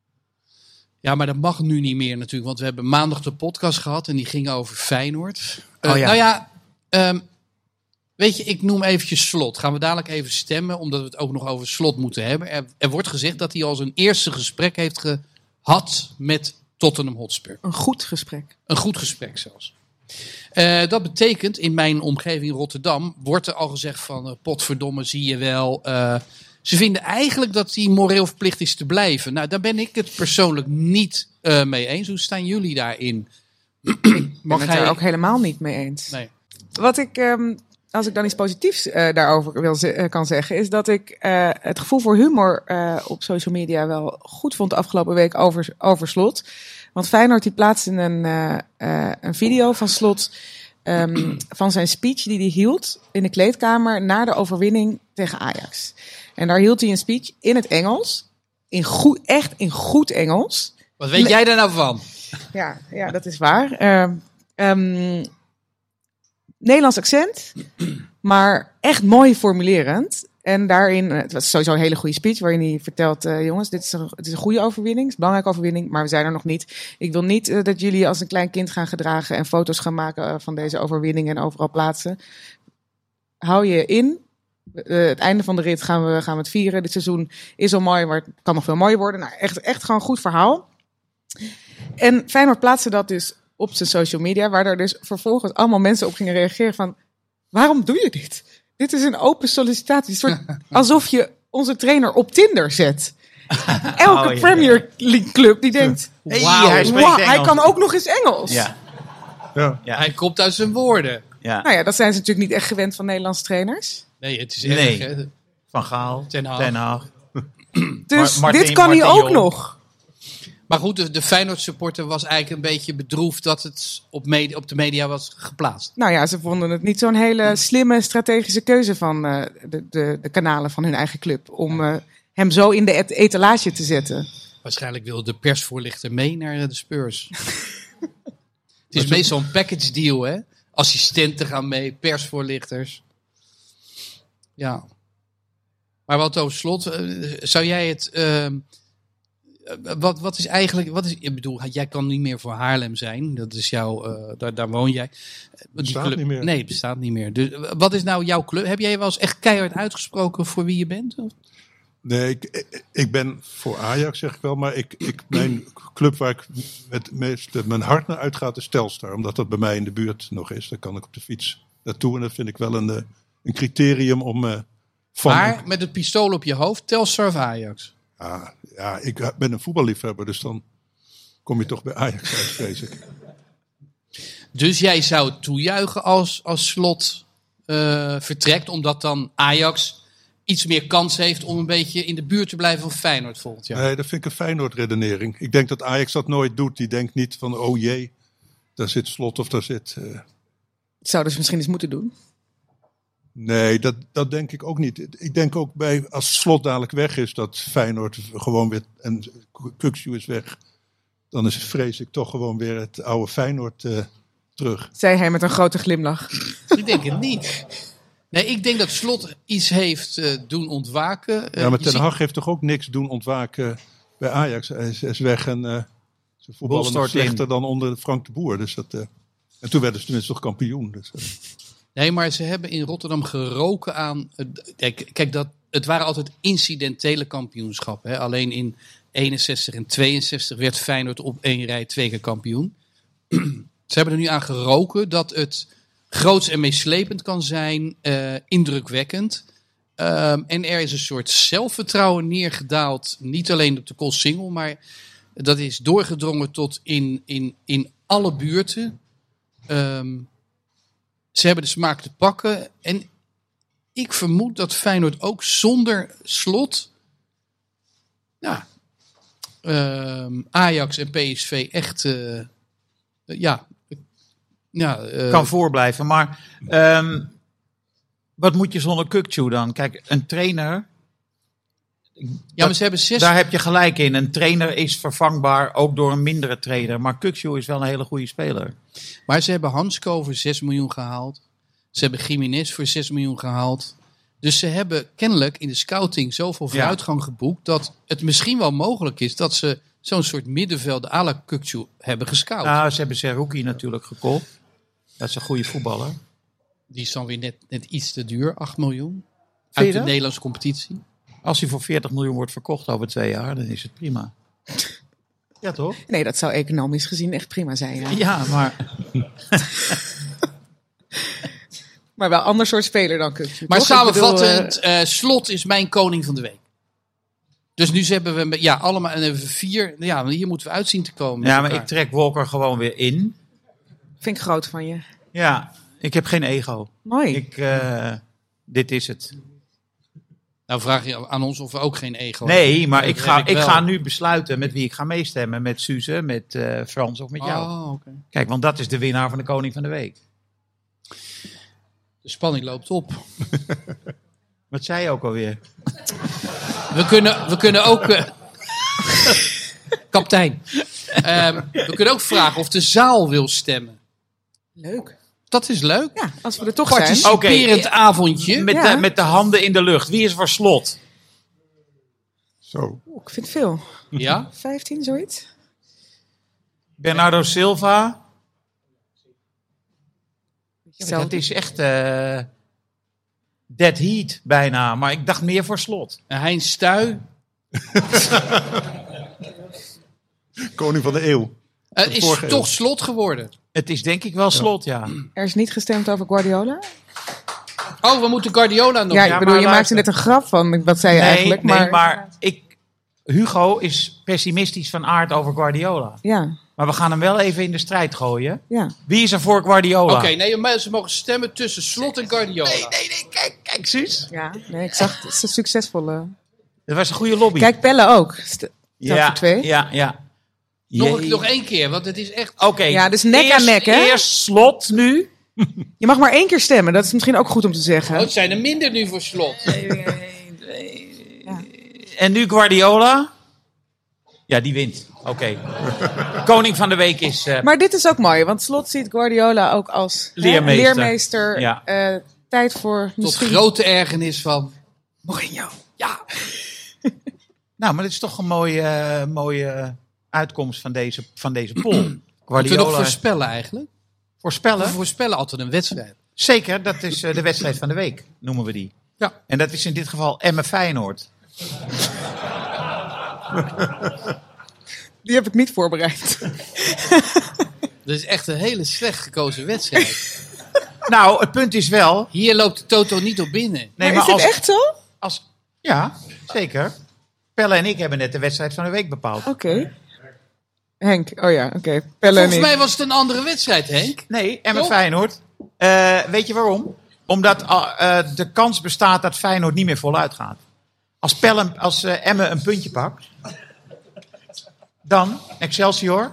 Ja, maar dat mag nu niet meer natuurlijk. Want we hebben maandag de podcast gehad en die ging over Feyenoord. Uh, Oh ja. Nou ja, um, weet je, ik noem eventjes Slot. Gaan we dadelijk even stemmen, omdat we het ook nog over Slot moeten hebben. Er, er wordt gezegd dat hij al zijn eerste gesprek heeft gehad met Tottenham Hotspur. Een goed gesprek. Een goed gesprek zelfs. Uh, dat betekent, in mijn omgeving Rotterdam, wordt er al gezegd van, uh, potverdomme, zie je wel. Uh, ze vinden eigenlijk dat hij moreel verplicht is te blijven. Nou, daar ben ik het persoonlijk niet uh, mee eens. Hoe staan jullie daarin? Ik ben het er ook helemaal niet mee eens. Nee. Wat ik, um, als ik dan iets positiefs uh, daarover wil ze- uh, kan zeggen, is dat ik uh, het gevoel voor humor uh, op social media wel goed vond de afgelopen week over, over Slot. Want Feyenoord die plaatste een, uh, uh, een video van Slot um, van zijn speech die hij hield in de kleedkamer na de overwinning tegen Ajax. En daar hield hij een speech in het Engels, in goed, echt in goed Engels. Wat weet jij daar nou van? Ja, ja, dat is waar. Um, um, Nederlands accent, maar echt mooi formulerend. En daarin, het was sowieso een hele goede speech waarin hij vertelt, uh, jongens, dit is, een, het is een goede overwinning, het is een belangrijke overwinning, maar we zijn er nog niet. Ik wil niet uh, dat jullie als een klein kind gaan gedragen en foto's gaan maken uh, van deze overwinning en overal plaatsen. Hou je in. Uh, het einde van de rit gaan we, gaan we het vieren. Dit seizoen is al mooi, maar het kan nog veel mooier worden. Nou, echt, echt gewoon een goed verhaal. En Feyenoord plaatste dat dus op zijn social media, waar er dus vervolgens allemaal mensen op gingen reageren van, waarom doe je dit? Dit is een open sollicitatie. Het is soort alsof je onze trainer op Tinder zet. Elke Oh, ja, Premier League club die denkt, Hey, Wauw, hij spreekt wow, hij Engels. kan ook nog eens Engels. Ja, Ja. ja, Hij komt uit zijn woorden. ja. Nou ja, dat zijn ze natuurlijk niet echt gewend van Nederlandse trainers. Nee, het is Nee. erg, hè? Van Gaal, Ten Hag. Ten Hag. Dus Martin- dit kan hij Martin ook Jol. nog. Maar goed, de, de Feyenoord supporter was eigenlijk een beetje bedroefd dat het op, media, op de media was geplaatst. Nou ja, ze vonden het niet zo'n hele slimme strategische keuze van uh, de, de, de kanalen van hun eigen club. Om uh, hem zo in de et- etalage te zetten. Waarschijnlijk wilde de persvoorlichter mee naar de Spurs. Het is meestal een package deal, hè? Assistenten gaan mee, persvoorlichters. Ja. Maar wat over Slot, uh, zou jij het... Uh, wat, wat is eigenlijk... Wat is, ik bedoel, jij kan niet meer voor Haarlem zijn. Dat is jouw... Uh, daar, daar woon jij. Die Bestaat niet meer. Nee, het bestaat niet meer. Dus uh, wat is nou jouw club? Heb jij wel eens echt keihard uitgesproken voor wie je bent? Of? Nee, ik, ik- ik ben voor Ajax, zeg ik wel. Maar ik, ik, mijn club waar ik met meest mijn hart naar uitgaat is Telstar. Omdat dat bij mij in de buurt nog is. Dan kan ik op de fiets naartoe. En dat vind ik wel een, eh, een criterium om uh, Van, Maar met het pistool op je hoofd, Telstar of Ajax? ja, ja, ik ben een voetballiefhebber, dus dan kom je toch bij Ajax uit, vrees ik. Dus jij zou toejuichen als, als Slot uh, vertrekt, omdat dan Ajax iets meer kans heeft om een beetje in de buurt te blijven van Feyenoord volgend jaar? Nee, dat vind ik een Feyenoord-redenering. Ik denk dat Ajax dat nooit doet. Die denkt niet van, oh jee, daar zit Slot of daar zit... Uh... Dat zouden ze misschien eens moeten doen. Nee, dat, dat denk ik ook niet. Ik denk ook bij, als Slot dadelijk weg is, dat Feyenoord gewoon weer, en Kukçu is weg, dan is vrees ik toch gewoon weer het oude Feyenoord uh, terug. Zei hij met een grote glimlach. Ik denk het niet. Nee, ik denk dat Slot iets heeft uh, doen ontwaken. Uh, ja, maar je Ten ziet- Hag heeft toch ook niks doen ontwaken bij Ajax. Hij is, hij is weg en uh, ze voetballen nog stort in. slechter dan onder Frank de Boer. Dus dat, uh, en toen werden ze tenminste toch kampioen. Dus, uh. Nee, maar ze hebben in Rotterdam geroken aan... uh, Kijk, kijk dat, het waren altijd incidentele kampioenschappen. Hè? Alleen in eenenzestig en tweeënzestig werd Feyenoord op één rij twee keer kampioen. Ze hebben er nu aan geroken dat het groots en meeslepend kan zijn, uh, indrukwekkend. Um, en er is een soort zelfvertrouwen neergedaald, niet alleen op de Koolsingel, maar dat is doorgedrongen tot in, in, in alle buurten. Um, ze hebben de smaak te pakken en ik vermoed dat Feyenoord ook zonder Slot, ja, um, Ajax en P S V echt, uh, ja... Ja, uh, kan voorblijven. Maar um, wat moet je zonder Kukçu dan? Kijk, een trainer... ja, maar ze hebben zes... Daar heb je gelijk in. Een trainer is vervangbaar ook door een mindere trainer. Maar Kukçu is wel een hele goede speler. Maar ze hebben Hansko voor zes miljoen gehaald. Ze hebben Gimenez voor zes miljoen gehaald. Dus ze hebben kennelijk in de scouting zoveel vooruitgang geboekt dat het misschien wel mogelijk is dat ze zo'n soort middenveld à la Kukçu hebben gescout. Nou, ze hebben Zerouki natuurlijk gekocht. Dat is een goede voetballer. Die is dan weer net, net iets te duur, acht miljoen. je Uit de dat? Nederlandse competitie. Als hij voor veertig miljoen wordt verkocht over twee jaar, dan is het prima. Ja, toch? Nee, dat zou economisch gezien echt prima zijn. Ja. Ja, maar... Maar wel een ander soort speler dan Kukçu. Maar toch? Ik samenvattend, bedoel, uh, uh, Slot is mijn koning van de week. Dus nu hebben we ja, allemaal en hebben we vier. Ja, hier moeten we uitzien te komen. met Ja, maar elkaar. ik trek Walker gewoon weer in. vind ik groot van je. Ja, ik heb geen ego. Mooi. Ik, uh, dit is het. Nou vraag je aan ons of we ook geen ego Nee, maar ik Dat ga, heb ik wel. ga nu besluiten met wie ik ga meestemmen. Met Suze, met uh, Frans of met jou. Oh, okay. Kijk, want dat is de winnaar van de Koning van de Week. De spanning loopt op. Wat zei je ook alweer? We kunnen, we kunnen ook... Uh, kapitein. Um, we kunnen ook vragen of de zaal wil stemmen. Leuk. Dat is leuk. Ja, als we er toch zijn. Participerend Oké. avondje. Met, Ja. de, met de handen in de lucht. Wie is voor Slot? Zo. Oeh, ik vind het veel. Ja? vijftien, zoiets? Bernardo Silva. Ja, Zelf- dat is echt uh, dead heat bijna. Maar ik dacht meer voor Slot. En Hein Stuy. Koning van de eeuw. Het is vorige toch eeuw. Slot geworden. Het is denk ik wel Slot, ja. Er is niet gestemd over Guardiola? Oh, we moeten Guardiola nog. Ja, ik Ja, bedoel, maar je maakte luister. net een grap van, wat zei je Nee, eigenlijk? nee, Maar, maar ik, Hugo is pessimistisch van aard over Guardiola. Ja, Maar we gaan hem wel even in de strijd gooien. ja. Wie is er voor Guardiola? Oké, nee, mensen mogen stemmen tussen Slot en Guardiola. Nee, nee, nee, kijk, kijk, Suus. Ja, nee, ik zag het is een succesvolle... Dat was een goede lobby. Kijk, Pelle ook. St- Staat ja, voor twee. ja, ja. Nog, Jee. nog één keer, want het is echt... Oké. Ja, dus nek aan eerst, nek, hè? Eerst Slot nu. Je mag maar één keer stemmen, dat is misschien ook goed om te zeggen. Oh, het zijn er minder nu voor Slot. En nu Guardiola. Ja, die wint. Oké. Koning van de Week is... Uh, Maar dit is ook mooi, want Slot ziet Guardiola ook als hè, Leermeester. leermeester. Ja. Eh, tijd voor Tot misschien... grote ergernis van... Mourinho. Ja, nou, maar dit is toch een mooie, uh, mooie uitkomst van deze, van deze poll. moeten we Guardiola. nog voorspellen eigenlijk? We Voorspellen? voorspellen altijd een wedstrijd. Zeker, dat is uh, de wedstrijd van de week, noemen we die. Ja. En dat is in dit geval Emmen Feyenoord. Die heb ik niet voorbereid. Dat is echt een hele slecht gekozen wedstrijd. Nou, het punt is wel... Hier loopt de Toto niet op binnen. Nee, maar is dit als, echt zo? Als, ja, zeker. Pelle en ik hebben net de wedstrijd van de week bepaald. Oké. Okay. Henk, oh ja, oké. Okay. Pelle Volgens en ik. mij was het een andere wedstrijd, Henk. Nee, Emmen Toch? Feyenoord. Uh, weet je waarom? Omdat uh, de kans bestaat dat Feyenoord niet meer voluit gaat. Als, Pelle, als uh, Emmen een puntje pakt, dan Excelsior.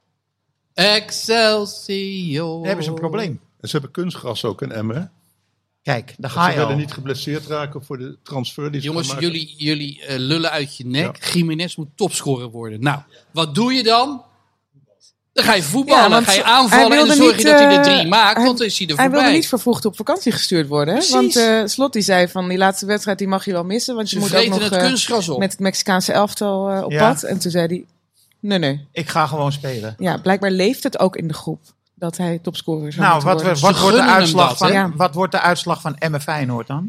Excelsior. Dan hebben ze een probleem. En ze hebben kunstgras ook in Emmen. Kijk, daar Ze ga je willen al. niet geblesseerd raken voor de transfer die ze Jongens, gaan maken. jullie, jullie uh, lullen uit je nek. Ja. Jiménez moet topscorer worden. Nou, wat doe je dan? Dan ga je voetballen, Ja, dan want ga je hij aanvallen en wilde dan zorg je niet, dat hij er eh, drie maakt, hij- want dan is hij er Hij voorbij. wilde niet vervroegd op vakantie gestuurd worden. Hè? Precies. Want uh, Slot die zei van die laatste wedstrijd die mag je wel missen. Want je Ze moet ook vreten nog het uh, kunstgras op. met het Mexicaanse elftal uh, op Ja. pad. En toen zei hij, nee nee. Ik ga gewoon spelen. Ja, blijkbaar leeft het ook in de groep dat hij topscorer zou Nou, moeten wat, worden. wat, Ze wordt de gunnen hem uitslag dat, van, hè? Ja. wat wordt de uitslag van Emmen Feyenoord dan?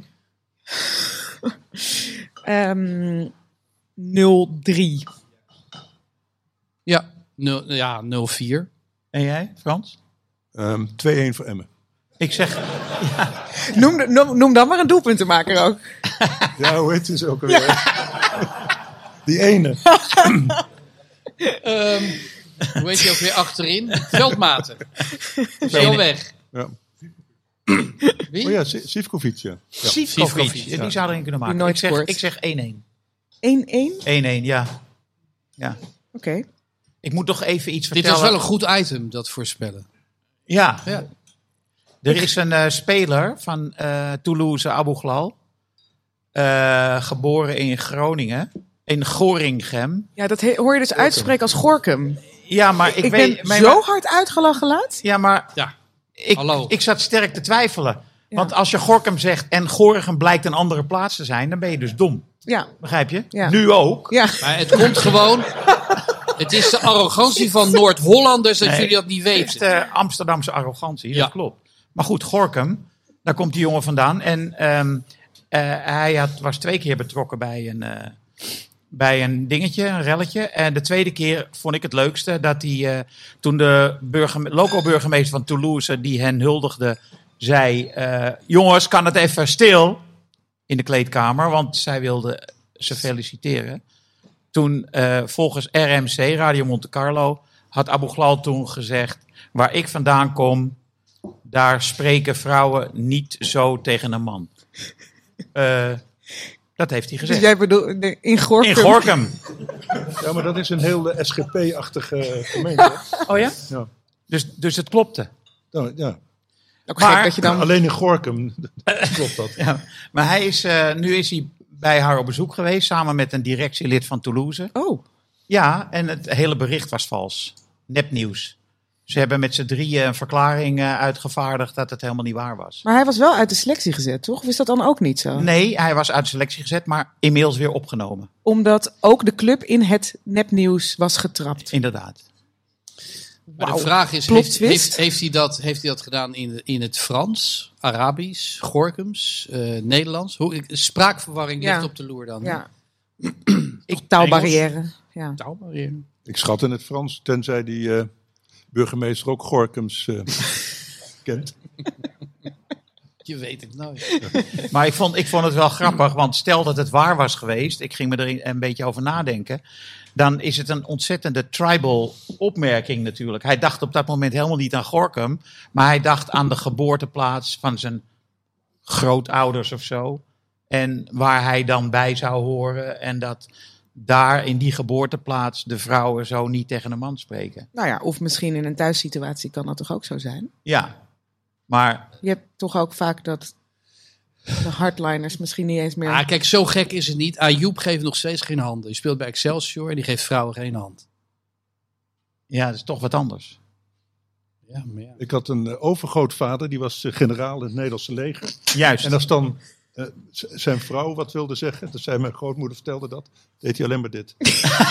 Um, nul drie. Ja, nul, ja, nul vier. En jij, Frans? Um, twee-een voor Emmen. Ik zeg, Noem, de- noem, noem dan maar een doelpuntenmaker ook. Ja, hoe heet ze ook alweer? Die ene. Um, hoe heet je ook weer achterin? Veldmaten. Is al weg. Ja. Wie? Oh ja, Si- Sivkovic, ja. Ja. Sivkovic, Sivkovic, ja, die zou erin kunnen maken. Die nooit ik, zeg, scoort. ik zeg één-één. één-één? één-één, ja. ja. Oké. Ik moet toch even iets Dit vertellen. was wel een goed item, dat voorspellen. Ja, Ja. er is een uh, speler van uh, Toulouse, Abu Ghlal. Uh, geboren in Groningen. In Gorinchem. Ja, dat he- hoor je dus uitspreken als Gorkum. Ja, maar ik, Ik weet... ben mijn- zo hard uitgelachen laat. Ja, maar Ja. ik, Hallo. ik zat sterk te twijfelen. Ja. Want als je Gorkum zegt en Gorinchem blijkt een andere plaats te zijn, dan ben je dus dom. Ja, Begrijp je? Ja. Nu ook. ja. Maar het komt gewoon... Het is de arrogantie van Noord-Hollanders dat Nee. jullie dat niet Het is weten. de Amsterdamse arrogantie, Ja. dat klopt. Maar goed, Gorinchem, daar komt die jongen vandaan. En ehm, eh, hij had, was twee keer betrokken bij een, eh, bij een dingetje, een relletje. En de tweede keer vond ik het leukste dat hij, eh, toen de burgeme- local burgemeester van Toulouse, die hen huldigde, zei... eh, jongens, kan het even stil in de kleedkamer, want zij wilde ze feliciteren. Toen, eh, volgens R M C, Radio Monte Carlo, had Abu Ghlal toen gezegd... waar ik vandaan kom, daar spreken vrouwen niet zo tegen een man. Uh, dat heeft hij Dus gezegd. jij bedoelt de- in Gorkum. In Gorinchem. Ja, maar dat is een heel eh, S G P-achtige gemeente. Oh ja? Ja. Dus, dus het klopte. Nou, ja. Ook Maar- gek dat je dan... Alleen in Gorinchem klopt dat. Ja. Maar hij is, uh, nu is hij bij haar op bezoek geweest, samen met een directielid van Toulouse. Oh, Ja, en het hele bericht was vals. Nepnieuws. Ze hebben met z'n drieën een verklaring uh, uitgevaardigd dat het helemaal niet waar was. maar hij was wel uit de selectie gezet, toch? Of is dat dan ook niet zo? Nee, hij was uit de selectie gezet, maar inmiddels weer opgenomen. Omdat ook de club in het nepnieuws was getrapt. Inderdaad. Maar Wauw. de vraag is, Plot heeft, twist. heeft, heeft, hij dat, heeft hij dat gedaan in, in het Frans, Arabisch, Gorkums, uh, Nederlands? Hoe, spraakverwarring Ja. ligt op de loer dan. hè? Ja, Ik, taalbarrière. Ja. Taalbarrière. Ik schat in het Frans, tenzij die uh, burgemeester ook Gorinchems uh, kent. Je weet het nooit. Maar ik vond, ik vond het wel grappig, want stel dat het waar was geweest, ik ging me er een beetje over nadenken, dan is het een ontzettende tribal opmerking natuurlijk. Hij dacht op dat moment helemaal niet aan Gorinchem, maar hij dacht aan de geboorteplaats van zijn grootouders of zo. En waar hij dan bij zou horen en dat daar in die geboorteplaats de vrouwen zo niet tegen een man spreken. Nou ja, of misschien in een thuissituatie kan dat toch ook zo zijn? Ja, maar Je hebt toch ook vaak dat de hardliners misschien niet eens meer... Ah, kijk, zo gek is het niet. Ayoub geeft nog steeds geen handen. Die speelt bij Excelsior en die geeft vrouwen geen hand. ja, dat is toch wat anders. Ja, maar ja. Ik had een uh, overgrootvader, die was uh, generaal in het Nederlandse leger. Juist. En als dan uh, z- zijn vrouw wat wilde zeggen, dan zei mijn grootmoeder, vertelde dat, deed hij alleen maar dit.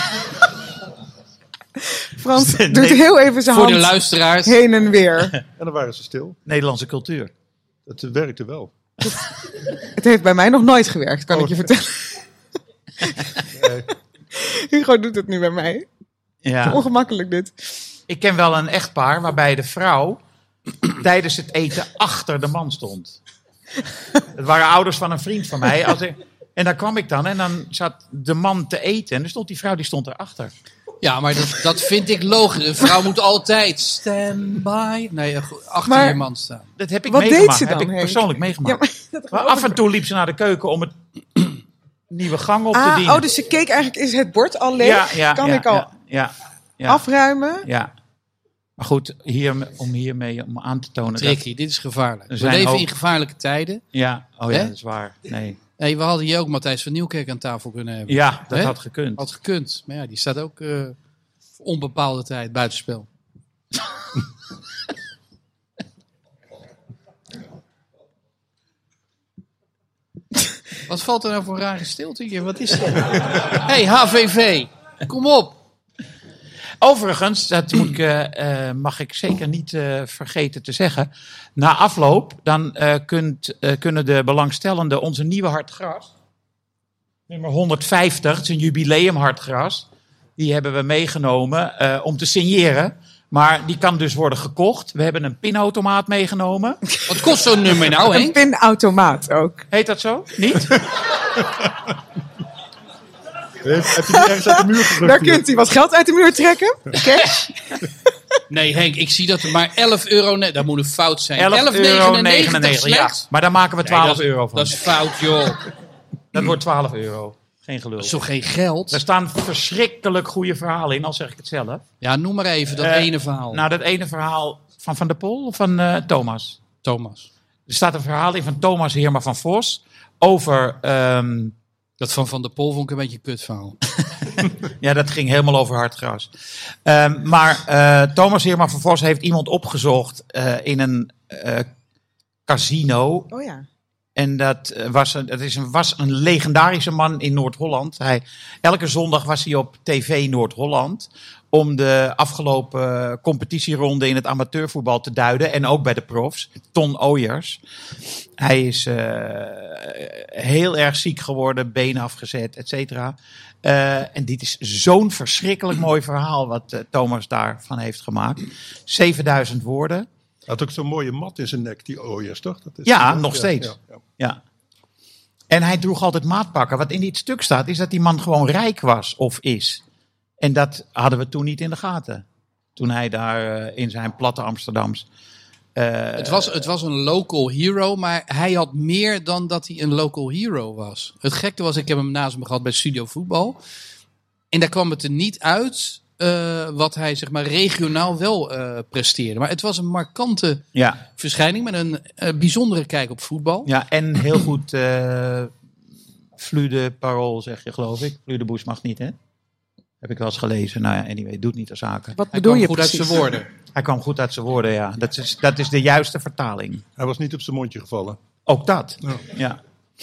Frans Nee. doet heel even zijn Voor de hand luisteraars. heen en weer. En dan waren ze stil. Nederlandse cultuur. Dat uh, werkte wel. Het heeft bij mij nog nooit gewerkt, kan Oh. ik je vertellen. Nee. Hugo doet het nu bij mij. Ja. Ongemakkelijk dit. Ik ken wel een echtpaar waarbij de vrouw tijdens het eten achter de man stond. Het waren ouders van een vriend van mij. Als ik, En daar kwam ik dan en dan zat de man te eten. En er stond die vrouw, die stond erachter. Ja, maar dat, dat vind ik logisch. Een vrouw moet altijd stand by. Nee, achter Maar- je man staan. Dat heb ik Wat deed meegemaakt. ze dan, heb ik Henk? persoonlijk Ja, meegemaakt. maar dat Maar af en toe liep ze naar de keuken om het nieuwe gang op te ah, dienen. oh, dus je keek eigenlijk, is het bord al leeg? ja, ja, kan ja, ik al ja, ja, ja, afruimen? ja. Maar goed, hier, om hiermee om aan te tonen. Dat, Tricky, dit is gevaarlijk. Er We zijn leven ook- in gevaarlijke tijden. ja, oh ja, Hè? dat is waar. Nee. Nee, we hadden hier ook Matthijs van Nieuwkerk aan tafel kunnen hebben. Ja, dat Hè? had gekund. Had gekund. Maar ja, die staat ook eh, voor onbepaalde tijd buitenspel. Wat valt er nou voor een rare stilte hier? Wat is dit? Hey, H V V, kom op. Overigens, dat moet ik, eh, eh, mag ik zeker niet eh, vergeten te zeggen. Na afloop, dan eh, kunt, eh, kunnen de belangstellenden onze nieuwe hartgras, nummer honderdvijftig, het is een jubileum hartgras, die hebben we meegenomen eh, om te signeren. Maar die kan dus worden gekocht. We hebben een pinautomaat meegenomen. Wat kost zo'n nummer nou, Een Henk? pinautomaat ook. Heet dat zo? Niet? Heb je die ergens uit de muur gerukt? Daar kunt hij wat geld uit de muur trekken. Cash. Nee, Henk, ik zie dat er maar elf euro... Ne- dat moet een fout zijn. elf euro negenennegentig. Ja, slechts? maar daar maken we Nee, twaalf dat is- euro van. Dat is fout, joh. Dat wordt twaalf euro. Geen gelul. Dat is toch geen geld? Er staan verschrikkelijk goede verhalen in, al zeg ik het zelf. Ja, noem maar even dat Eh, ene verhaal. Nou, dat ene verhaal van Van der Pol of van eh, Thomas? Thomas. Er staat een verhaal in van Thomas Heerma van Vos over... ehm, Dat van Van der Pol vond ik een beetje een kutverhaal. ja, dat ging helemaal over hardgras. Ehm, maar eh, Thomas Heerma van Vos heeft iemand opgezocht eh, in een eh, casino. Oh ja. En dat eh, was een, het is een, was een legendarische man in Noord-Holland. Hij, elke zondag was hij op tv Noord-Holland om de afgelopen competitieronde in het amateurvoetbal te duiden. En ook bij de profs. Ton Ooyers. Hij is uh, heel erg ziek geworden, benen afgezet, et cetera. Uh, en dit is zo'n verschrikkelijk mooi verhaal wat uh, Thomas daarvan heeft gemaakt. zevenduizend woorden. Hij had ook zo'n mooie mat in zijn nek, die Ooyers, toch? Dat is Ja, dat, nog ja, steeds. Ja, ja. Ja. En hij droeg altijd maatpakken. Wat in dit stuk staat, is dat die man gewoon rijk was of is. En dat hadden we toen niet in de gaten. Toen hij daar uh, in zijn platte Amsterdams... Uh, het, was, het was een local hero, maar hij had meer dan dat hij een local hero was. Het gekke was, ik heb hem naast me gehad bij Studio Voetbal. En daar kwam het er niet uit uh, wat hij zeg maar regionaal wel uh, presteerde. Maar het was een markante ja. verschijning met een uh, bijzondere kijk op voetbal. Ja, en heel goed uh, Flux de Parool, zeg je geloof ik. Flux de Bouche mag niet, hè? Heb ik wel eens gelezen. Nou ja, anyway, doet niet de zaken. Wat Hij bedoel kwam je goed precies? uit zijn woorden. Hij kwam goed uit zijn woorden, ja. Dat is, dat is de juiste vertaling. Hij was niet op zijn mondje gevallen. Ook dat, Ja. ja.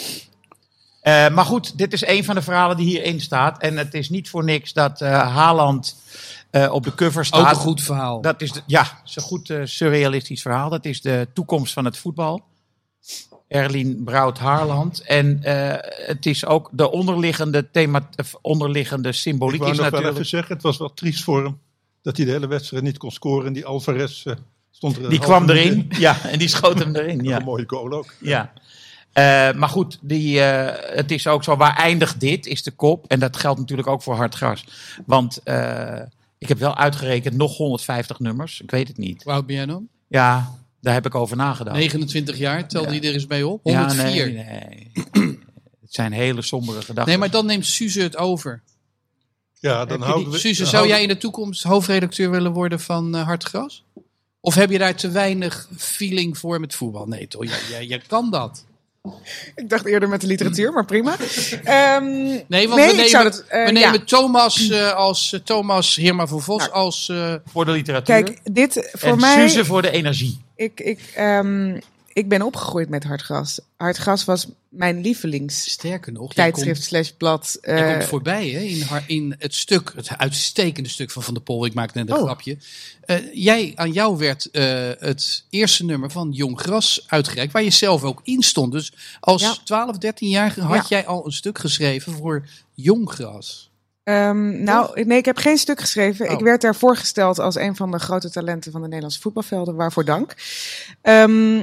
Uh, maar goed, dit is een van de verhalen die hierin staat. En het is niet voor niks dat uh, Haaland uh, op de cover staat. Ook een goed verhaal. Dat is de, ja, het is een goed uh, surrealistisch verhaal. Dat is de toekomst van het voetbal. Erling Braut Haaland. En uh, het is ook de onderliggende, thema, onderliggende symboliek Ik wou is nog wel natuurlijk... even zeggen, het was wel triest voor hem dat hij de hele wedstrijd niet kon scoren. En die Alvarez uh, stond er een Die halve kwam minuut erin, in. ja, en die schoot hem erin. Ja. Een mooie goal ook. Ja. Uh, maar goed, die, uh, het is ook zo, waar eindigt dit, is de kop. En dat geldt natuurlijk ook voor Hartgras. Want uh, ik heb wel uitgerekend nog honderdvijftig nummers. Ik weet het niet. Hoe oud ben jij dan? Ja, daar heb ik over nagedacht. negenentwintig jaar, telde Ja. die er eens mee op? honderdvier. Ja, nee, nee. Het zijn hele sombere gedachten. Nee, maar dan neemt Suze het over. Ja, dan houden we... Suze, dan zou jij houden- in de toekomst hoofdredacteur willen worden van uh, Hartgras? Of heb je daar te weinig feeling voor met voetbal? Nee, toch? Je, je, je kan dat. Ik dacht eerder met de literatuur, maar prima. Um, Nee, want nee, we ik nemen, zou dat, uh, we ja. nemen Thomas uh, als uh, Thomas Heerma van Vos Nou, als... Uh, voor de literatuur. Kijk, dit voor en mij... Suze voor de energie. Ik, ik, um, ik ben opgegroeid met Hartgras. Hartgras was mijn lievelings sterker nog, jij tijdschrift komt, slash blad. Uh, jij komt voorbij hè, in, haar, in het stuk, het uitstekende stuk van Van der Pol. Ik maak net een Oh. grapje. Uh, jij, aan jou werd uh, het eerste nummer van Jong Gras uitgereikt, waar je zelf ook in stond. Dus als Ja. twaalf, dertienjarige had Ja. jij al een stuk geschreven voor Jong Gras. Um, nou, nee, ik heb geen stuk geschreven. Oh. Ik werd daar voorgesteld als een van de grote talenten van de Nederlandse voetbalvelden. Waarvoor dank. Um,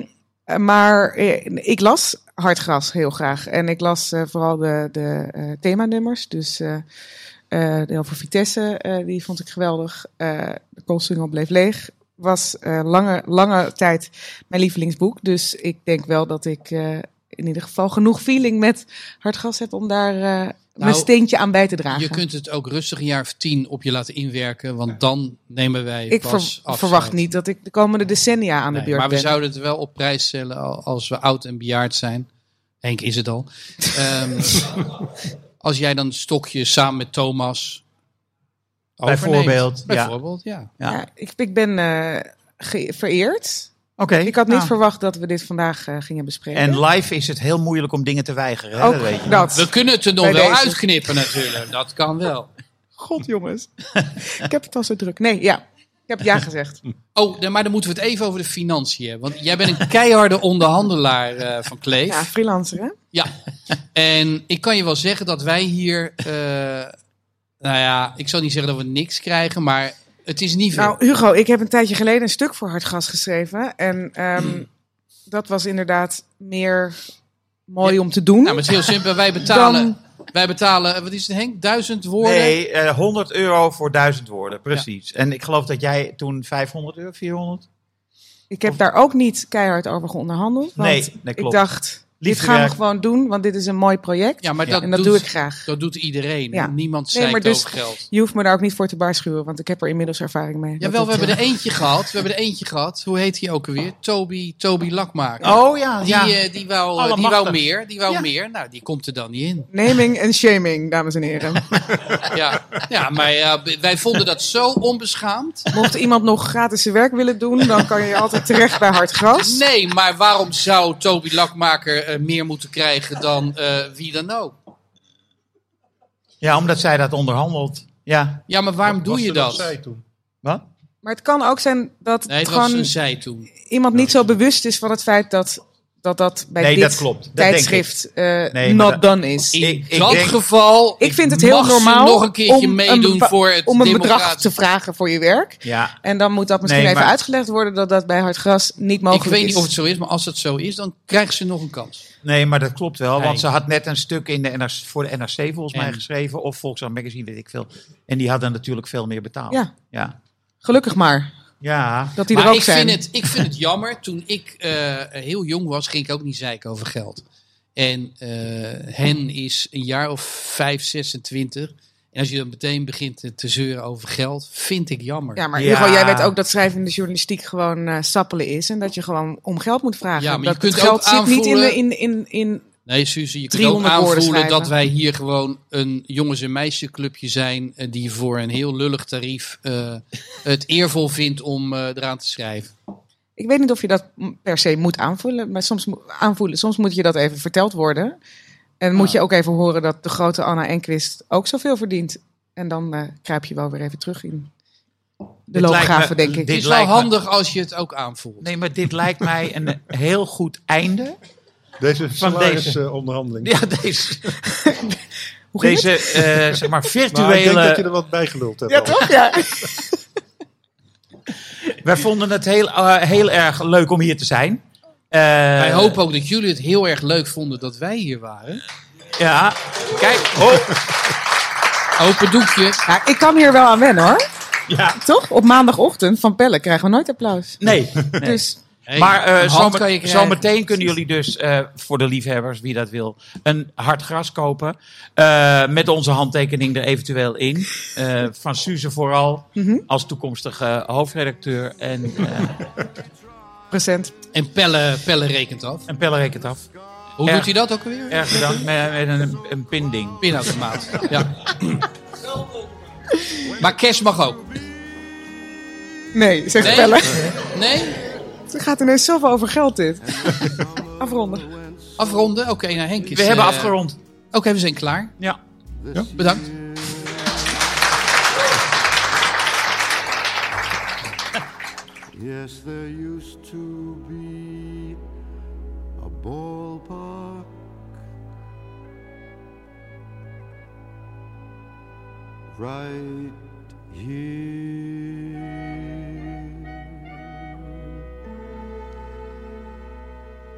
Uh, maar uh, ik las Hartgras heel graag. En ik las uh, vooral de, de uh, themanummers. Dus uh, uh, de over Vitesse, uh, die vond ik geweldig. Uh, de Koolsingel bleef leeg. Was uh, lange, lange tijd mijn lievelingsboek. Dus ik denk wel dat ik uh, in ieder geval genoeg feeling met Hartgras heb om daar uh, nou, mijn steentje aan bij te dragen. Je kunt het ook rustig een jaar of tien op je laten inwerken. Want dan nemen wij ik pas ver, afscheid. verwacht niet dat ik de komende decennia aan nee, de beurt maar ben. Maar we zouden het wel op prijs stellen als we oud en bejaard zijn. Henk is het al. um, als jij dan het stokje samen met Thomas... Bijvoorbeeld. Bijvoorbeeld, ja. ja. ja ik, ik ben uh, ge- vereerd. Oké. Ik had niet nou. verwacht dat we dit vandaag uh, gingen bespreken. En live is het heel moeilijk om dingen te weigeren. Hè? Ook dat weet je. dat. We kunnen het er nog Bij wel deze. uitknippen natuurlijk. Dat kan wel. God jongens. Ik heb het al zo druk. Nee, ja. Ik heb ja gezegd. Oh, maar dan moeten we het even over de financiën hebben. Want jij bent een keiharde onderhandelaar uh, van Kleef. Ja, freelancer hè? Ja. En ik kan je wel zeggen dat wij hier... Uh, nou ja, ik zal niet zeggen dat we niks krijgen, maar het is niet veel. Nou, Hugo, ik heb een tijdje geleden een stuk voor Hartgras geschreven. En um, dat was inderdaad meer mooi ja. om te doen. Nou, maar het is heel simpel. Wij betalen... Dan... Wij betalen, wat is het Henk? Duizend woorden? Nee, uh, honderd euro voor duizend woorden, precies. Ja. En ik geloof dat jij toen vijfhonderd euro, vierhonderd? Ik heb of... daar ook niet keihard over geonderhandeld. Want nee, nee, klopt. Ik dacht, dit gaan we gewoon doen, want dit is een mooi project. Ja, maar dat en dat doet, doe ik graag. Dat doet iedereen. Ja. Niemand nee, zeikt dus over geld. Je hoeft me daar ook niet voor te waarschuwen, want ik heb er inmiddels ervaring mee. Jawel, we het, hebben uh... er eentje gehad. We hebben er eentje gehad. Hoe heet hij ook alweer? Toby, Toby Lakmaker. Oh ja, die, ja. Uh, die, wou, uh, die wou meer. Die wou ja. meer. Nou, die komt er dan niet in. Naming en shaming, dames en heren. ja, ja, maar uh, wij vonden dat zo onbeschaamd. Mocht iemand nog gratis zijn werk willen doen, dan kan je altijd terecht bij Hartgras. Nee, maar waarom zou Toby Lakmaker uh, meer moeten krijgen dan uh, wie dan ook? Ja, omdat zij dat onderhandelt. Ja, ja maar waarom Wat, doe je dat? Zij toen? Wat? Maar het kan ook zijn dat nee, het gewoon was een zij toen. iemand niet zo bewust is van het feit dat dat, dat bij nee, dit dat klopt. Dat tijdschrift uh, nee, not dat, done is. In ik, ik dat denk, geval ik vind het heel normaal nog een keertje om meedoen een, voor het om een bedrag democratisch... te vragen voor je werk. Ja. En dan moet dat misschien nee, even maar... uitgelegd worden dat dat bij Hartgras niet mogelijk is. Ik weet niet of het zo is, maar als het zo is, dan krijgen ze nog een kans. Nee, maar dat klopt wel. Nee. Want ze had net een stuk in de N R C, voor de N R C volgens en... mij geschreven. Of Volkswagen Magazine, weet ik veel. En die hadden natuurlijk veel meer betaald. Ja. Ja. Gelukkig maar. Ja. Dat die maar er ook ik zijn. Vind het, ik vind het jammer. Toen ik uh, heel jong was, ging ik ook niet zeiken over geld. En uh, hen is een jaar of vijf, zesentwintig. En als je dan meteen begint te, te zeuren over geld, vind ik jammer. Ja, maar ja. Hugo, jij weet ook dat schrijvende journalistiek gewoon uh, sappelen is. En dat je gewoon om geld moet vragen. Ja, maar dat je kunt het geld ook zit aanvoelen... niet in de... In, in, in Nee, Suze, je kunt ook aanvoelen dat wij hier gewoon een jongens- en meisjesclubje zijn uh, die voor een heel lullig tarief uh, het eervol vindt om uh, eraan te schrijven. Ik weet niet of je dat per se moet aanvoelen, maar soms, aanvoelen, soms moet je dat even verteld worden. En moet ja. je ook even horen dat de grote Anna Enquist ook zoveel verdient. En dan uh, kruip je wel weer even terug in de loopgraven, denk ik. Het is wel handig me... als je het ook aanvoelt. Nee, maar dit lijkt mij een heel goed einde. Deze salarisonderhandeling. Uh, ja, deze... deze uh, zeg maar virtuele... Maar ik denk dat je er wat bij geluld hebt. Ja, al. Toch? Ja. Wij vonden het heel, uh, heel erg leuk om hier te zijn. Uh, wij hopen ook dat jullie het heel erg leuk vonden dat wij hier waren. Ja, kijk. Oh. Open doekje. Ja, ik kan hier wel aan wennen hoor. Ja. Toch? Op maandagochtend van Pelle krijgen we nooit applaus. Nee. nee. Dus... Hey, maar uh, zometeen zo meteen kunnen jullie dus, uh, voor de liefhebbers, wie dat wil, een hard gras kopen. Uh, met onze handtekening er eventueel in. Uh, van Suze vooral, mm-hmm. als toekomstige hoofdredacteur. En, uh, Present. En Pelle, Pelle rekent af. En Pelle rekent af. Hoe erg, doet hij dat ook weer? Erg bedankt, met, met een, een pinding. Pinautomaat, ja. Maar cash mag ook. Nee, zegt nee? Pelle. Nee? Het gaat ineens zoveel over geld dit. Afronden. Afronden? Oké, okay, nou Henk is... We uh, hebben uh, afgerond. Oké, okay, we zijn klaar. Ja. ja. Bedankt. Yes, there used to be a ballpark right here.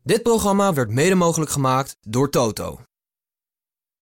Dit programma werd mede mogelijk gemaakt door Toto.